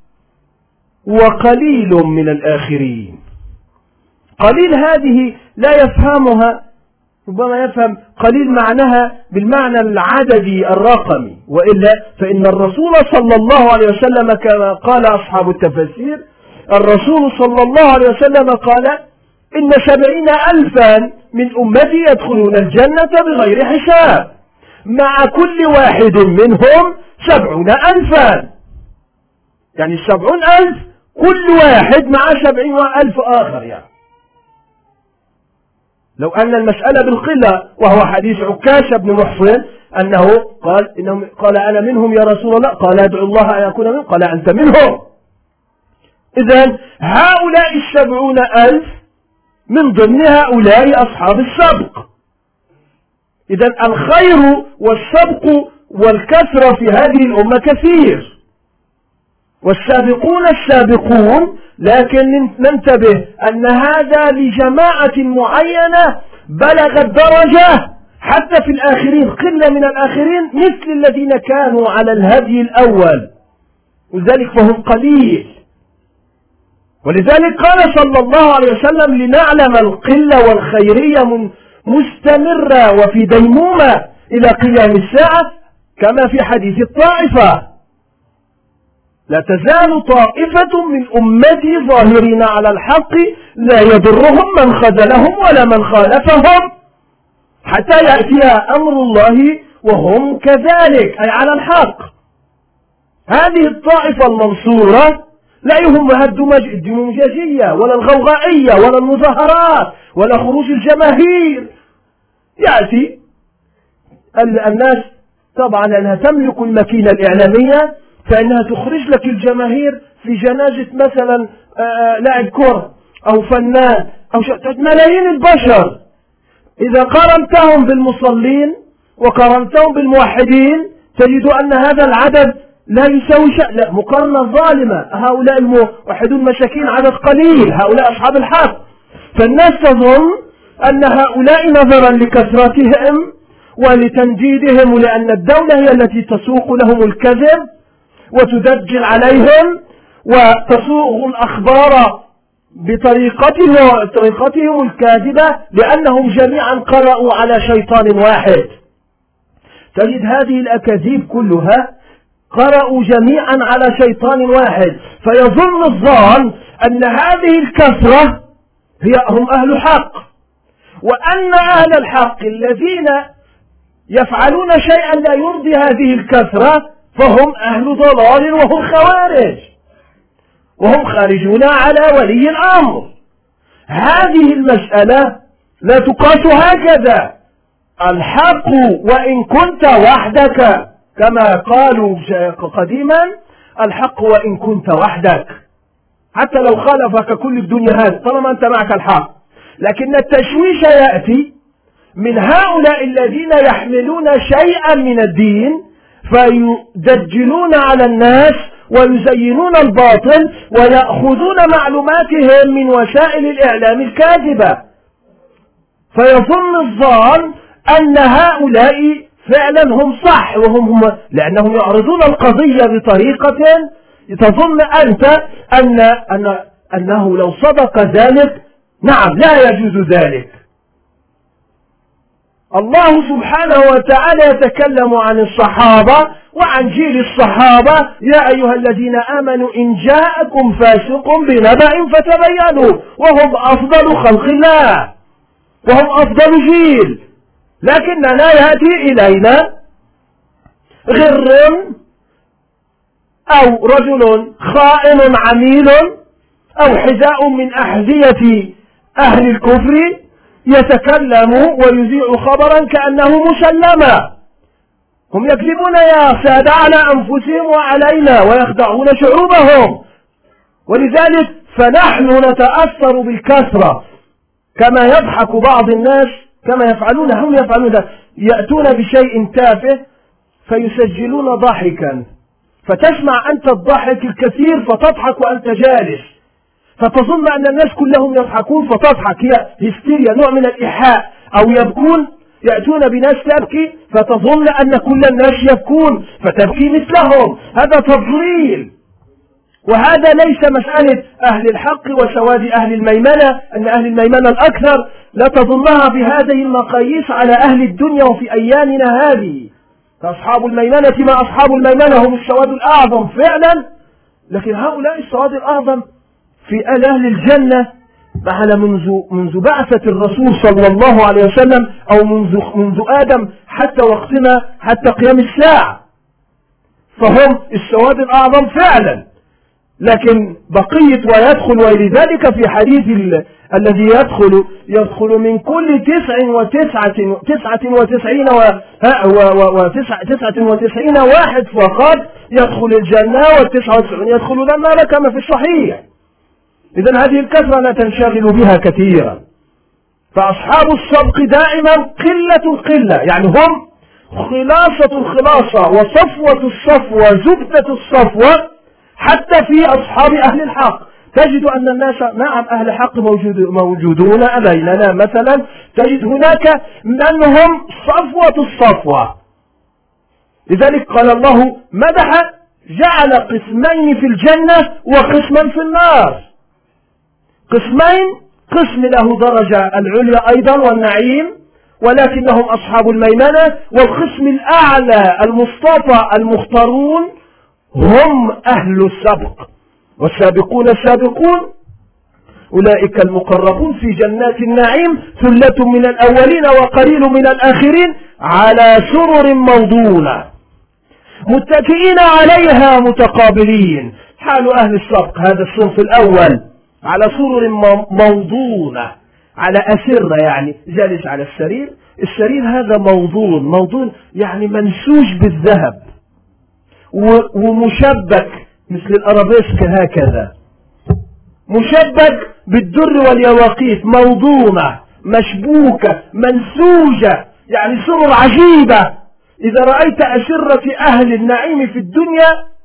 وقليل من الآخرين. قليل هذه لا يفهمها، ربما يفهم قليل معناها بالمعنى العددي الرقمي، وإلا فإن الرسول صلى الله عليه وسلم كما قال أصحاب التفسير، الرسول صلى الله عليه وسلم قال إن سبعين ألفا من أمتي يدخلون الجنة بغير حساب، مع كل واحد منهم سبعون ألفا، يعني سبعون ألف كل واحد مع سبعين ألف آخر. يعني لو أن المسألة بالقلة، وهو حديث عكاشة بن محصن أنه قال إنهم قال أنا منهم يا رسول الله، قال ادعو الله أن يكون منهم، قال أنت منهم. إذن هؤلاء السبعون ألف من ضمن هؤلاء أصحاب السبق. إذن الخير والسبق والكثرة في هذه الأمة كثير، والسابقون السابقون، لكن ننتبه أن هذا لجماعة معينة بلغت درجة حتى في الآخرين قلة من الآخرين مثل الذين كانوا على الهدي الأول، ولذلك فهم قليل. ولذلك قال صلى الله عليه وسلم لنعلم القلة والخيرية مستمرة وفي ديمومة إلى قيام الساعة، كما في حديث الطائفة: لا تزال طائفة من أمتي ظاهرين على الحق لا يضرهم من خذلهم ولا من خالفهم حتى يأتي أمر الله وهم كذلك، أي على الحق. هذه الطائفة المنصورة لا يهمها الدموجية ولا الغوغائية ولا المظاهرات ولا خروج الجماهير. يأتي الناس طبعا لأنها تملك الماكينة الإعلامية، فإنها تخرج لك الجماهير في جنازة مثلا لاعب كرة أو فنان أو ملايين البشر. إذا قارنتهم بالمصلين وقارنتهم بالموحدين تجد أن هذا العدد لا يساوي شيء، لا، مقارنة ظالمة. هؤلاء الموحدون مساكين عدد قليل، هؤلاء أصحاب الحق. فالناس تظن أن هؤلاء نظرا لكثرتهم ولتنديدهم، ولأن الدولة هي التي تسوق لهم الكذب وتدجل عليهم وتسوق الأخبار بطريقتهم طريقتهم الكاذبة، لأنهم جميعا قرأوا على شيطان واحد. تجد هذه الأكاذيب كلها قرأوا جميعا على شيطان واحد، فيظن الظان أن هذه الكثرة هي هم أهل حق، وأن أهل الحق الذين يفعلون شيئا لا يرضي هذه الكثرة فهم أهل ضلال وهم خوارج، وهم خارجون على ولي الأمر. هذه المسألة لا تقاس هكذا. الحق وإن كنت وحدك، كما قالوا قديما، الحق وإن كنت وحدك، حتى لو خالفك كل الدنيا هذه طالما أنت معك الحق. لكن التشويش يأتي من هؤلاء الذين يحملون شيئا من الدين فيدجلون على الناس ويزينون الباطل ويأخذون معلوماتهم من وسائل الإعلام الكاذبة، فيظن الظان أن هؤلاء فعلا هم صح، وهم هم لأنهم يعرضون القضية بطريقة تظن أنت أن أن أنه لو صدق ذلك نعم لا يجوز ذلك. الله سبحانه وتعالى يتكلم عن الصحابة وعن جيل الصحابة: يا أيها الذين آمنوا إن جاءكم فاسق بنبأ فتبينوا، وهم أفضل خلق الله وهم أفضل جيل. لكننا يأتي إلينا غر أو رجل خائن عميل أو حذاء من أحذية أهل الكفر يتكلم ويذيع خبرا كأنه مسلما. هم يكذبون يا سادة على أنفسهم وعلينا ويخدعون شعوبهم، ولذلك فنحن نتأثر بالكثرة كما يضحك بعض الناس كما يفعلون هم يفعلون يأتون بشيء تافه فيسجلون ضحكا، فتسمع أنت الضحك الكثير فتضحك وأنت جالس، فتظن أن الناس كلهم يضحكون فتضحك، هي هستيريا، نوع من الإيحاء. أو يبكون، يأتون بناس تبكي فتظن أن كل الناس يبكون فتبكي مثلهم. هذا تضليل، وهذا ليس مسألة أهل الحق وسواد أهل الميمنة، أن أهل الميمنة الأكثر لا تظنها بهذه المقاييس على أهل الدنيا وفي أيامنا هذه. فأصحاب الميمنة ما أصحاب الميمنة هم السواد الأعظم فعلا، لكن هؤلاء السواد الأعظم في أهل الجنة على منذ منذ بعثة الرسول صلى الله عليه وسلم أو منذ منذ آدم حتى وقتنا حتى قيام الساعة، فهم السواد الأعظم فعلا. لكن بقية ويدخل، ولذلك في حديث الذي يدخل يدخل من كل تسع وتسعة تسعة وتسعين وتسعة وتسعين واحد فقط يدخل الجنة، والتسعة وتسعين يدخلون النار كما في الصحيح. إذن هذه الكثرة لا تنشغل بها كثيرا. فأصحاب السبق دائما قلة القلة، يعني هم خلاصة الخلاصة وصفوة الصفوة زبدة الصفوة. حتى في أصحاب أهل الحق تجد أن الناس نعم أهل حق موجود موجودون بيننا، مثلا تجد هناك من هم صفوة الصفوة. لذلك قال الله مدح جعل قسمين في الجنة وقسما في النار، قسمين، قسم له درجة العليا أيضا والنعيم ولكنهم أصحاب الميمنة، والقسم الأعلى المصطفى المختارون هم أهل السبق. والسابقون السابقون أولئك المقربون في جنات النعيم ثلة من الأولين وقليل من الآخرين على سرر موضونة متكئين عليها متقابلين. حال أهل السبق هذا الصنف الأول على سرر موضونة، على أسرة يعني جالس على السرير، السرير هذا موضون، موضون يعني منسوج بالذهب ومشبك مثل الأرابيسك هكذا، مشبك بالدر واليواقيت، موضونة مشبوكة منسوجة، يعني سرر عجيبة. إذا رأيت أسرة أهل النعيم في الدنيا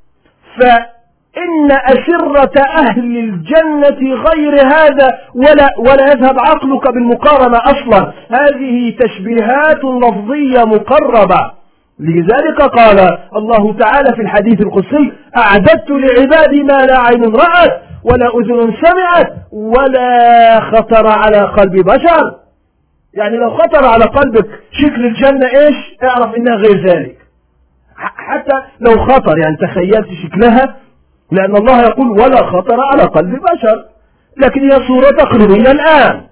فإن أسرة أهل الجنة غير هذا، ولا, ولا يذهب عقلك بالمقارنة أصلا. هذه تشبيهات لفظية مقربة. لذلك قال الله تعالى في الحديث القدسي: أعددت لعبادي ما لا عين رأت ولا أذن سمعت ولا خطر على قلب بشر. يعني لو خطر على قلبك شكل الجنة إيش، اعرف إنها غير ذلك. حتى لو خطر، يعني تخيلت شكلها، لأن الله يقول: ولا خطر على قلب بشر، لكن هي صورة تقريبية الآن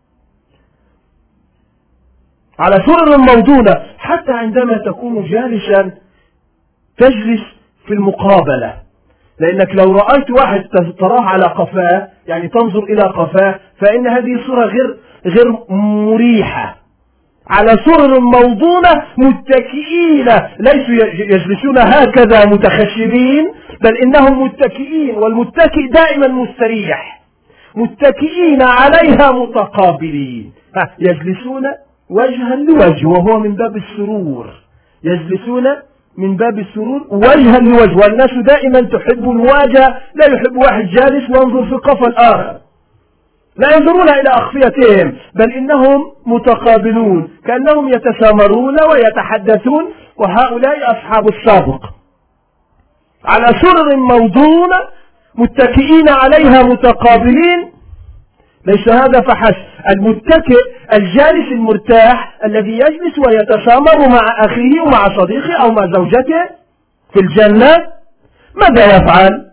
على سرر موضونة. حتى عندما تكون جالسا تجلس في المقابلة، لأنك لو رأيت واحد تراه على قفاه، يعني تنظر إلى قفاه، فإن هذه صورة غير غير مريحة. على سرر موضونة متكئين، ليسوا يجلسون هكذا متخشبين، بل إنهم متكئين، والمتكئ دائما مستريح. متكئين عليها متقابلين، يجلسون وجها لوجه، وهو من باب السرور. يجلسون من باب السرور وجها لوجه، والناس دائما تحب المواجهة، لا يحب واحد جالس وينظر في قفا الآخر، لا ينظرون إلى أخفيتهم، بل إنهم متقابلون كأنهم يتسامرون ويتحدثون، وهؤلاء أصحاب السابق على سرر موضونة متكئين عليها متقابلين. ليس هذا فحسب، المتكئ الجالس المرتاح الذي يجلس ويتسامر مع أخيه ومع صديقه أو مع زوجته في الجنة، ماذا يفعل؟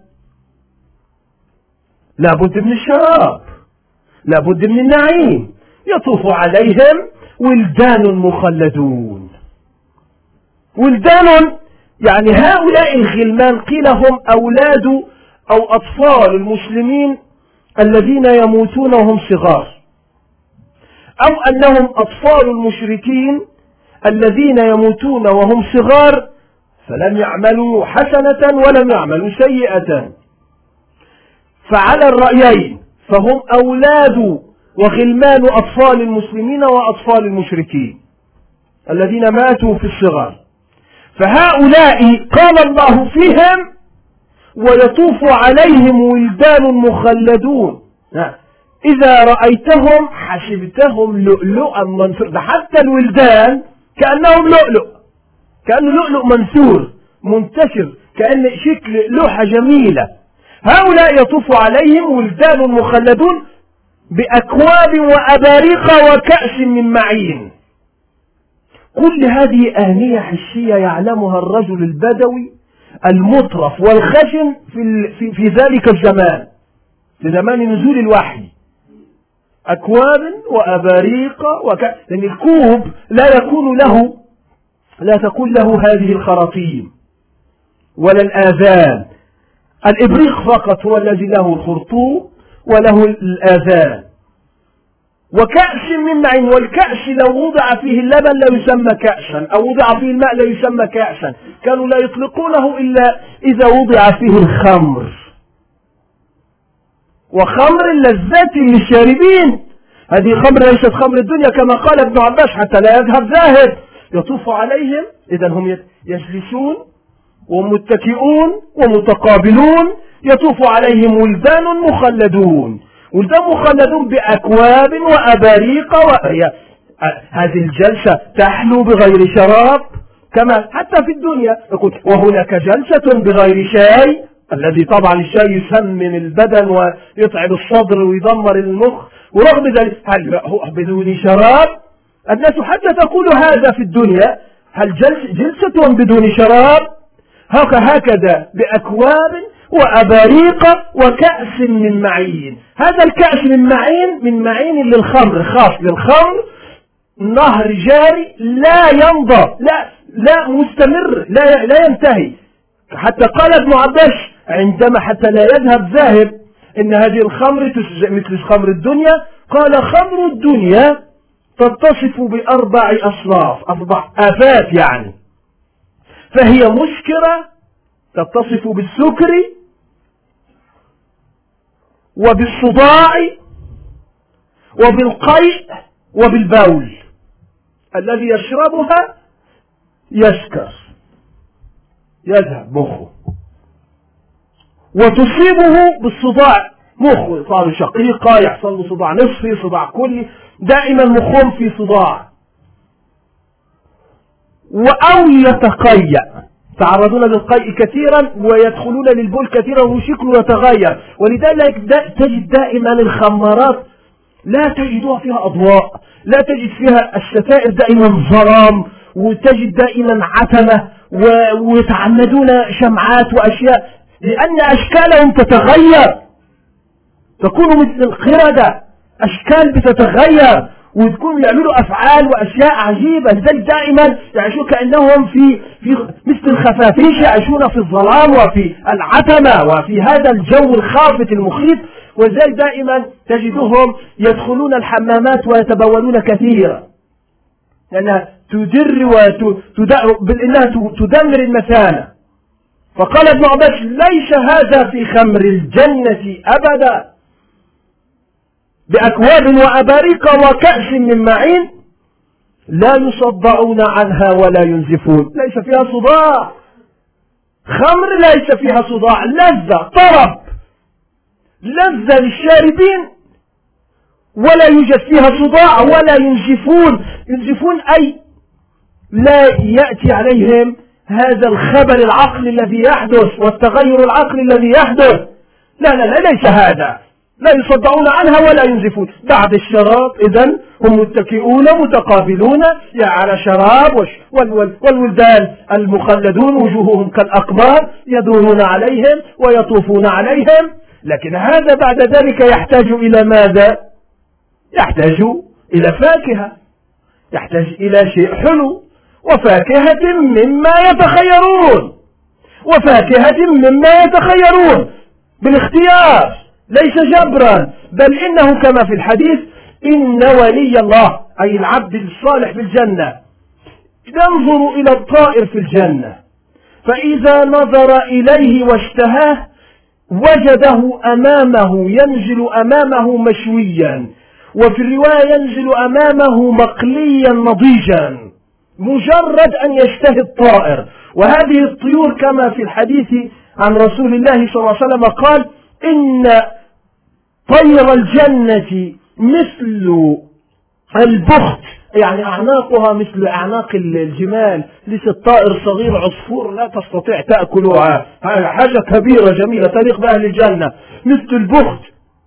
لا بد من الشراب، لا بد من النعيم. يطوف عليهم ولدان مخلدون. ولدان يعني هؤلاء الغلمان قيل هم أولاد أو أطفال المسلمين الذين يموتون وهم صغار، أو أنهم أطفال المشركين الذين يموتون وهم صغار فلم يعملوا حسنة ولم يعملوا سيئة. فعلى الرأيين، فهم أولاد وغلمان أطفال المسلمين وأطفال المشركين الذين ماتوا في الصغار. فهؤلاء قال الله فيهم: ويطوف عليهم ولدان مخلدون. إذا رأيتهم حسبتهم لؤلؤا منثورا. حتى الولدان كأنهم لؤلؤ، كأنه لؤلؤ منثور منتشر، كأن شكل لوحة جميلة. هؤلاء يطوف عليهم ولدان مخلدون بأكواب وأباريق وكأس من معين. كل هذه آنية حسية يعلمها الرجل البدوي المطرف والخشن في, في, في ذلك الزمان، في زمان نزول الوحي. أكواب وأباريق وكأس، لأن الكوب لا يكون له لا تكون له هذه الخراطيم ولا الآذان. الإبريق فقط هو الذي له الخرطوم وله الآذان. وكأس من معين، والكأس لو وضع فيه اللبن لا يسمى كأسا، أو وضع فيه الماء لا يسمى كأسا. كانوا لا يطلقونه إلا إذا وضع فيه الخمر، وخمر اللذات للشاربين. هذه خمر ليست خمر الدنيا كما قال ابن عباس: حتى لا يذهب ذاهب. يطوف عليهم، إذا هم يجلسون ومتكئون ومتقابلون. يطوف عليهم ولدان مخلدون، ولدان مخلدون بأكواب وأباريق. وهي هذه الجلسة تحلو بغير شراب، كما حتى في الدنيا يقول: وهناك جلسة بغير شاي، الذي طبعا الشاي يسمن البدن ويتعب الصدر ويدمر المخ، ورغم ذلك هل هو بدون شراب؟ الناس حتى تقول هذا في الدنيا: هل جلسة بدون شراب؟ هكذا بأكواب وأباريق وكأس من معين. هذا الكأس من معين من معين للخمر، خاص للخمر، نهر جاري لا ينضب، لا لا مستمر، لا لا ينتهي. حتى قال ابن عباس عندما حتى لا يذهب ذاهب إن هذه الخمر مثل خمر الدنيا، قال: خمر الدنيا تتصف بأربع أصناف، أربع آفات يعني. فهي مسكرة، تتصف بالسكر وبالصداع وبالقيء وبالبول. الذي يشربها يسكر، يذهب مخه. وتصيبه بالصداع، مخه صار شقيقة، يحصل له صداع نصفي، صداع كلي، دائما مخهم في صداع. أو يتقيأ، تعرضون للقيء كثيرا ويدخلون للبول كثيرا وشكله يتغير. ولذلك دا تجد دائما الخمارات لا تجدها فيها أضواء، لا تجد فيها الستائر دائما ظلام، وتجد دائما عتمة، ويتعمدون شمعات وأشياء، لأن أشكالهم تتغير، تكون مثل القردة، أشكال بتتغير، وتكون يعملوا أفعال وأشياء عجيبة. لذلك دائما يعيشون كأنهم في في مثل الخفافيش، يعيشون في الظلام وفي العتمة وفي هذا الجو الخافت المخيف. ولذلك دائما تجدهم يدخلون الحمامات ويتبولون كثيرا، لأنها تدر وإنها تدمر المثانة. فقال ابن عباس: ليس هذا في خمر الجنة أبدا، بأكواب وأباريق وكأس من معين لا يصدعون عنها ولا ينزفون. ليس فيها صداع، خمر ليس فيها صداع، لذة، طرب، لذة للشاربين، ولا يوجد فيها صداع ولا ينزفون. ينزفون أي لا يأتي عليهم هذا الخبل العقلي الذي يحدث والتغير العقلي الذي يحدث. لا لا لا ليس هذا، لا يصدعون عنها ولا ينزفون. بعد الشراب إذن هم متكئون متقابلون على شراب، والولدان المخلدون وجوههم كالأقمار يدورون عليهم ويطوفون عليهم. لكن هذا بعد ذلك يحتاج إلى ماذا؟ يحتاج إلى فاكهة، يحتاج إلى شيء حلو، وفاكهة مما يتخيرون، وفاكهة مما يتخيرون بالاختيار، ليس جبرا. بل إنه كما في الحديث: إن ولي الله، أي العبد الصالح في الجنة، ينظر إلى الطائر في الجنة، فإذا نظر إليه واشتهاه وجده أمامه، ينزل أمامه مشويا، وفي الرواية ينزل أمامه مقليا نضيجا، مجرد أن يشتهي الطائر. وهذه الطيور كما في الحديث عن رسول الله صلى الله عليه وسلم قال: إن طير الجنة مثل البخت، يعني أعناقها مثل أعناق الجمال، ليس الطائر صغير عصفور لا تستطيع تأكلها، حاجة كبيرة جميلة تليق بأهل الجنة، مثل البخت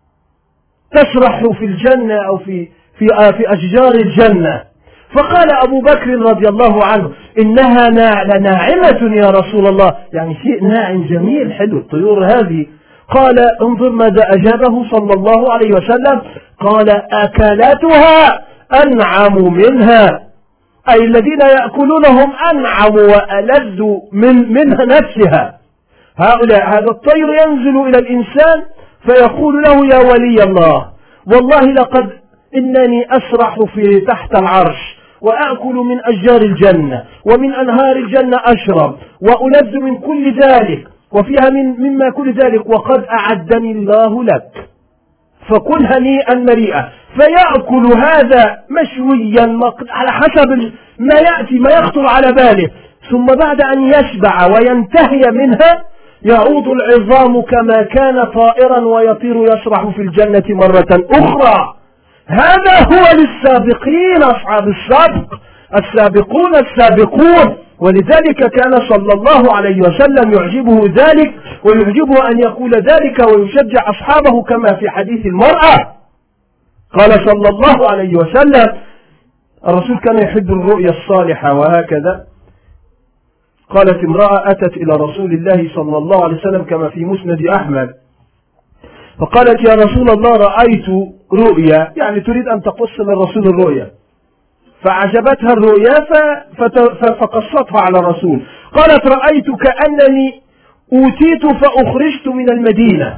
تسرح في الجنة أو في في في أشجار الجنة. فقال أبو بكر رضي الله عنه: إنها لناعمة يا رسول الله، يعني شيء ناعم جميل حلو الطيور هذه. قال: انظر ماذا أجابه صلى الله عليه وسلم، قال: أكلتها أنعم منها، أي الذين يأكلونهم أنعم وألذ من منها نفسها. هؤلاء هذا الطير ينزل إلى الإنسان فيقول له: يا ولي الله، والله لقد إنني أسرح في تحت العرش وأأكل من أشجار الجنة ومن أنهار الجنة أشرب وألذ من كل ذلك وفيها من مما كل ذلك، وقد أعدني الله لك فكل هنيئا مريئا. فيأكل هذا مشويا على حسب ما يأتي ما يخطر على باله، ثم بعد أن يشبع وينتهي منها يعود العظام كما كان طائرا ويطير يسرح في الجنة مرة أخرى. هذا هو للسابقين، أصحاب السابق، السابقون السابقون. ولذلك كان صلى الله عليه وسلم يعجبه ذلك، ويعجبه أن يقول ذلك ويشجع أصحابه كما في حديث المرأة. قال صلى الله عليه وسلم: الرسول كان يحب الرؤيا الصالحة، وهكذا قالت امرأة أتت إلى رسول الله صلى الله عليه وسلم كما في مسند أحمد، فقالت: يا رسول الله رأيت رؤيا، يعني تريد أن تقص من الرسول الرؤيا، فعجبتها الرؤيا فقصتها على الرسول. قالت: رأيت كأنني أوتيت فأخرجت من المدينة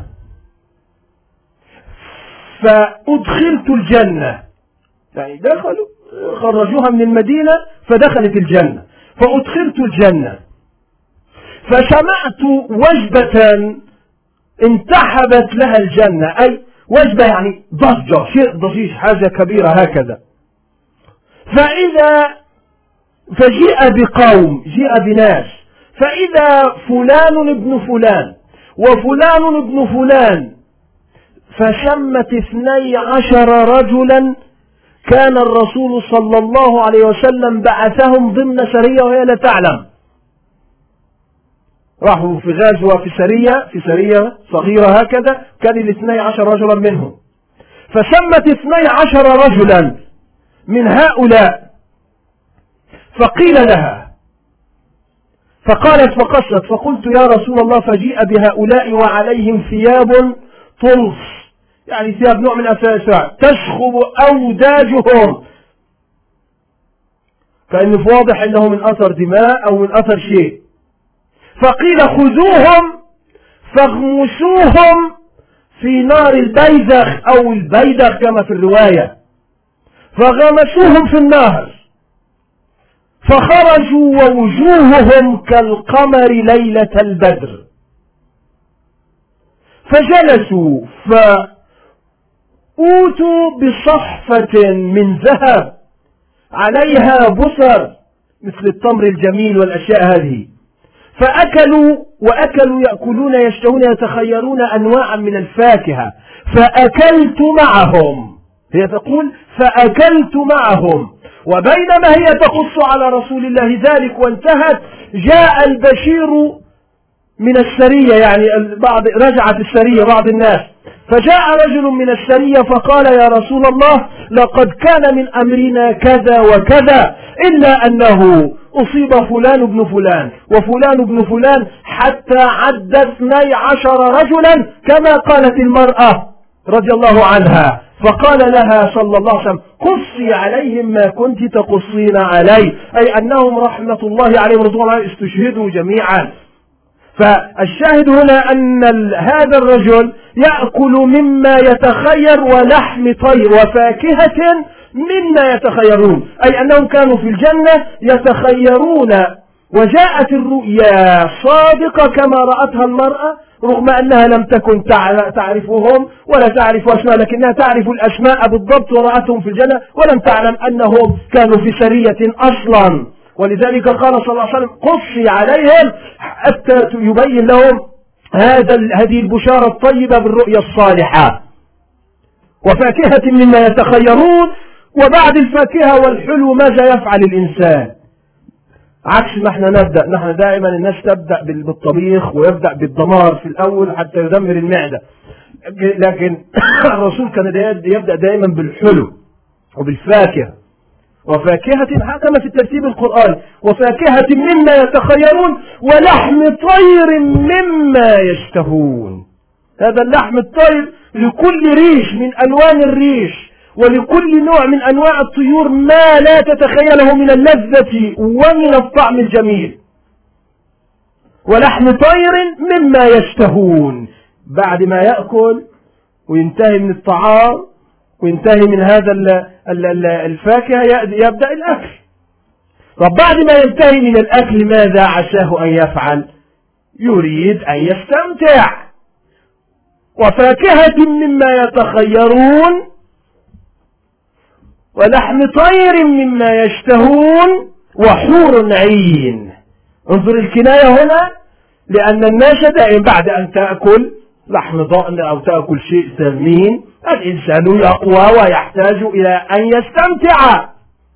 فأدخلت الجنة، يعني دخلوا خرجوها من المدينة فدخلت الجنة، فأدخلت الجنة فسمعت وجبة انتحبت لها الجنة، أي وجبة يعني ضجة، شيء ضجيج، حاجة كبيرة هكذا. فإذا فجيء بقوم، جيء بناس، فإذا فلان ابن فلان وفلان ابن فلان، فشمت اثني عشر رجلا كان الرسول صلى الله عليه وسلم بعثهم ضمن سرية وهي لا تعلم. راحوا في غزوة في سرية في سرية صغيرة هكذا، كان الاثني عشر رجلا منهم، فشمت اثني عشر رجلا من هؤلاء، فقيل لها فقالت فقصت، فقلت يا رسول الله فجيء بهؤلاء وعليهم ثياب طلس، يعني ثياب نوع من أساسها تشخب أوداجهم، كأنه واضح أنه من أثر دماء أو من أثر شيء. فقيل خذوهم فاغمسوهم في نار البيدخ أو البيدخ كما في الرواية، فغمسوهم في النار فخرجوا ووجوههم كالقمر ليلة البدر، فجلسوا فأوتوا بصحفة من ذهب عليها بصر مثل التمر الجميل والأشياء هذه، فأكلوا وأكلوا يأكلون يشتهون يتخيرون أنواعا من الفاكهة، فأكلت معهم، هي تقول فأكلت معهم، وبينما هي تقص على رسول الله ذلك وانتهت، جاء البشير من السرية، يعني بعض رجعت السرية بعض الناس، فجاء رجل من السرية فقال يا رسول الله لقد كان من أمرنا كذا وكذا، إلا أنه أصيب فلان ابن فلان وفلان ابن فلان، حتى عد اثني عشر رجلا كما قالت المرأة رضي الله عنها، فقال لها صلى الله عليه وسلم قصي عليهم ما كنت تقصين عليه، أي أنهم رحمة الله عليهم رضوان الله استشهدوا جميعا. فالشاهد هنا أن هذا الرجل يأكل مما يتخير ولحم طير وفاكهة مما يتخيرون، أي أنهم كانوا في الجنة يتخيرون، وجاءت الرؤيا صادقة كما رأتها المرأة، رغم أنها لم تكن تعرفهم ولا تعرف أسماء، لكنها تعرف الأسماء بالضبط ورأتهم في الجنة، ولم تعلم أنهم كانوا في سرية أصلا. ولذلك قال صلى الله عليه وسلم قصي عليهم حتى يبين لهم هذا هذه البشارة الطيبة بالرؤيا الصالحة، وفاكهة مما يتخيرون. وبعد الفاكهة والحلو ماذا يفعل الإنسان؟ عكس ما احنا نبدأ، نحن دائما الناس تبدأ بالطبيخ ويبدأ بالدمار في الأول حتى يدمر المعدة، لكن الرسول كان يبدأ دائما بالحلو وبالفاكهة، وفاكهة كما في الترتيب القرآني، وفاكهة مما يتخيرون ولحم طير مما يشتهون. هذا اللحم الطير لكل ريش من ألوان الريش ولكل نوع من أنواع الطيور ما لا تتخيله من اللذة ومن الطعم الجميل، ولحم طير مما يشتهون. بعد ما يأكل وينتهي من الطعام وينتهي من هذا الفاكهة يبدأ الأكل. طب بعد ما ينتهي من الأكل ماذا عساه أن يفعل؟ يريد أن يستمتع، وفاكهة مما يتخيرون ولحم طير مما يشتهون وحور عين. انظر الكناية هنا، لأن الناس دائما بعد أن تأكل لحم ضأن أو تأكل شيء ثمين الإنسان يقوى ويحتاج إلى أن يستمتع.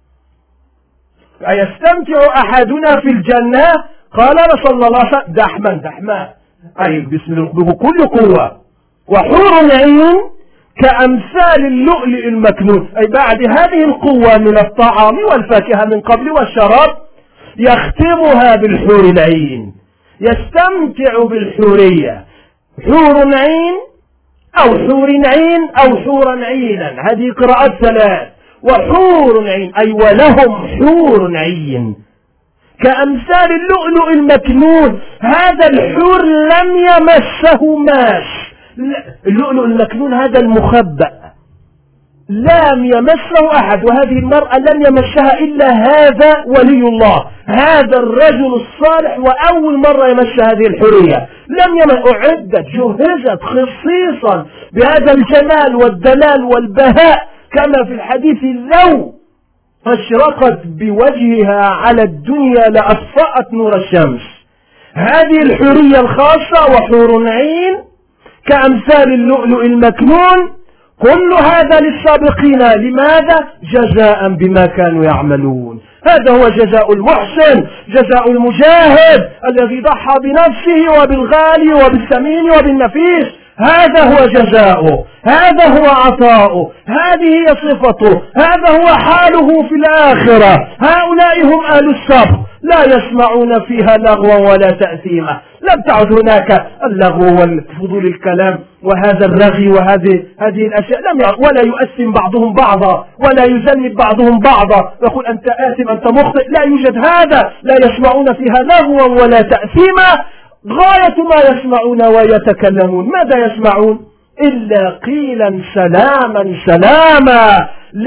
أيستمتع أحدنا في الجنة؟ قال صلى الله عليه وسلم دحما دحما، أي بكل قوة. وحور عين كأمثال اللؤلؤ المكنون، أي بعد هذه القوة من الطعام والفاكهة من قبل والشراب يختمها بالحور العين، يستمتع بالحورية. حور عين أو حور عين أو حورا عينا، هذه قراءات ثلاث. وحور عين أي ولهم حور عين كأمثال اللؤلؤ المكنون. هذا الحور لم يمسه ماس، اللؤلؤ المكنون هذا المخبأ لم يمسه أحد، وهذه المرأة لم يمسها إلا هذا ولي الله، هذا الرجل الصالح، وأول مرة يمس هذه الحورية. لم يمس، أعدت جهزت خصيصا بهذا الجمال والدلال والبهاء، كما في الحديث لو أشرقت بوجهها على الدنيا لأطفأت نور الشمس. هذه الحورية الخاصة وحور عين كأمثال اللؤلؤ المكنون، كل هذا للسابقين. لماذا؟ جزاء بما كانوا يعملون. هذا هو جزاء المحسن، جزاء المجاهد الذي ضحى بنفسه وبالغالي وبالثمين وبالنفيس. هذا هو جزاؤه، هذا هو عطاؤه، هذه هي صفته، هذا هو حاله في الآخرة. هؤلاء هم أهل الصبر، لا يسمعون فيها لغوا ولا تأثيما. لم تعد هناك اللغو والفضول الكلام وهذا الرغي وهذه هذه الأشياء، لم ي... ولا يؤثم بعضهم بعضا ولا يذنب بعضهم بعضا يقول أنت آثم أنت مخطئ، لا يوجد هذا. لا يسمعون فيها لغوا ولا تأثيما. غاية ما يسمعون ويتكلمون ماذا يسمعون؟ إلا قيلا سلاما سلاما،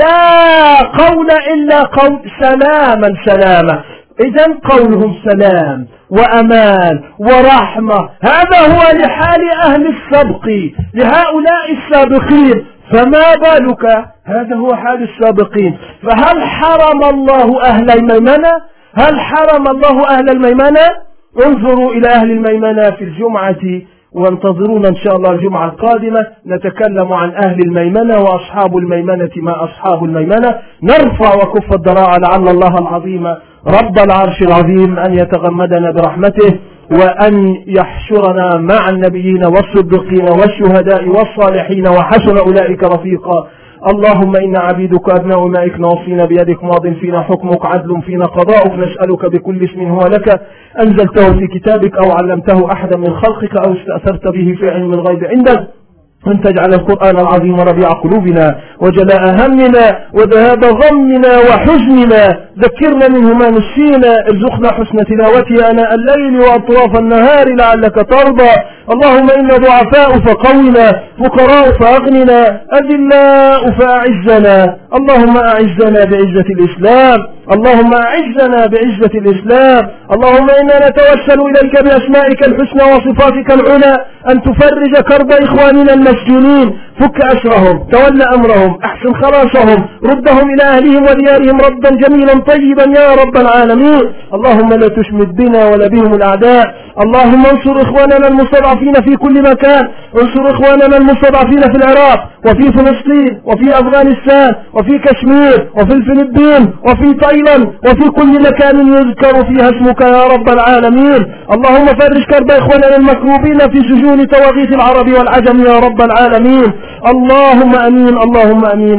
لا قول إلا قول سلاما سلاما. إذن قولهم سلام وأمان ورحمة، هذا هو لحال أهل السبق، لهؤلاء السابقين. فما بالك هذا هو حال السابقين. فهل حرم الله أهل الميمنة؟ هل حرم الله أهل الميمنة؟ انظروا إلى أهل الميمنة في الجمعة، وانتظرونا إن شاء الله الجمعة القادمة نتكلم عن أهل الميمنة وأصحاب الميمنة ما أصحاب الميمنة. نرفع وكف الذراع لعل الله العظيم رب العرش العظيم أن يتغمدنا برحمته، وأن يحشرنا مع النبيين والصديقين والشهداء والصالحين وحسن أولئك رفيقا. اللهم إنا عبيدك أبناء مائك ناصينا بيدك، ماض فينا حكمك، عدل فينا قضاؤك. نسألك بكل اسم هو لك أنزلته في كتابك أو علمته أحدا من خلقك أو استأثرت به في علم الغيب عندك، أن تجعل القرآن العظيم ربيع قلوبنا وجلاء همنا وذهاب غمنا وحزننا. ذكرنا منه ما نسينا، ارزقنا حسن تلاوته آناء الليل وأطراف النهار لعلك ترضى. اللهم إنا ضعفاء فقونا، فقراء فأغننا، أذلاء فأعزنا. اللهم أعزنا بعزة الإسلام، اللهم أعزنا بعزة الإسلام. اللهم إنا نتوسل إليك بأسمائك الحسنى وصفاتك العلى أن تفرج كرب إخواننا المسجونين، فك أسرهم، تولى أمرهم، أحسن خلاصهم، ردهم إلى أهلهم وديارهم ردا جميلا طيبا يا رب العالمين. اللهم لا تشمت بنا ولا بهم الأعداء. اللهم انصر إخواننا المستضعفين في كل مكان، انصر إخواننا المستضعفين في العراق وفي فلسطين وفي أفغانستان وفي كشمير وفي الفلبين وفي تايلاند وفي كل مكان يذكر فيها اسمك يا رب العالمين. اللهم فرج كرب إخواننا المكروبين في سجون طواغيت العرب والعجم يا رب العالمين. اللهم أمين، اللهم أمين.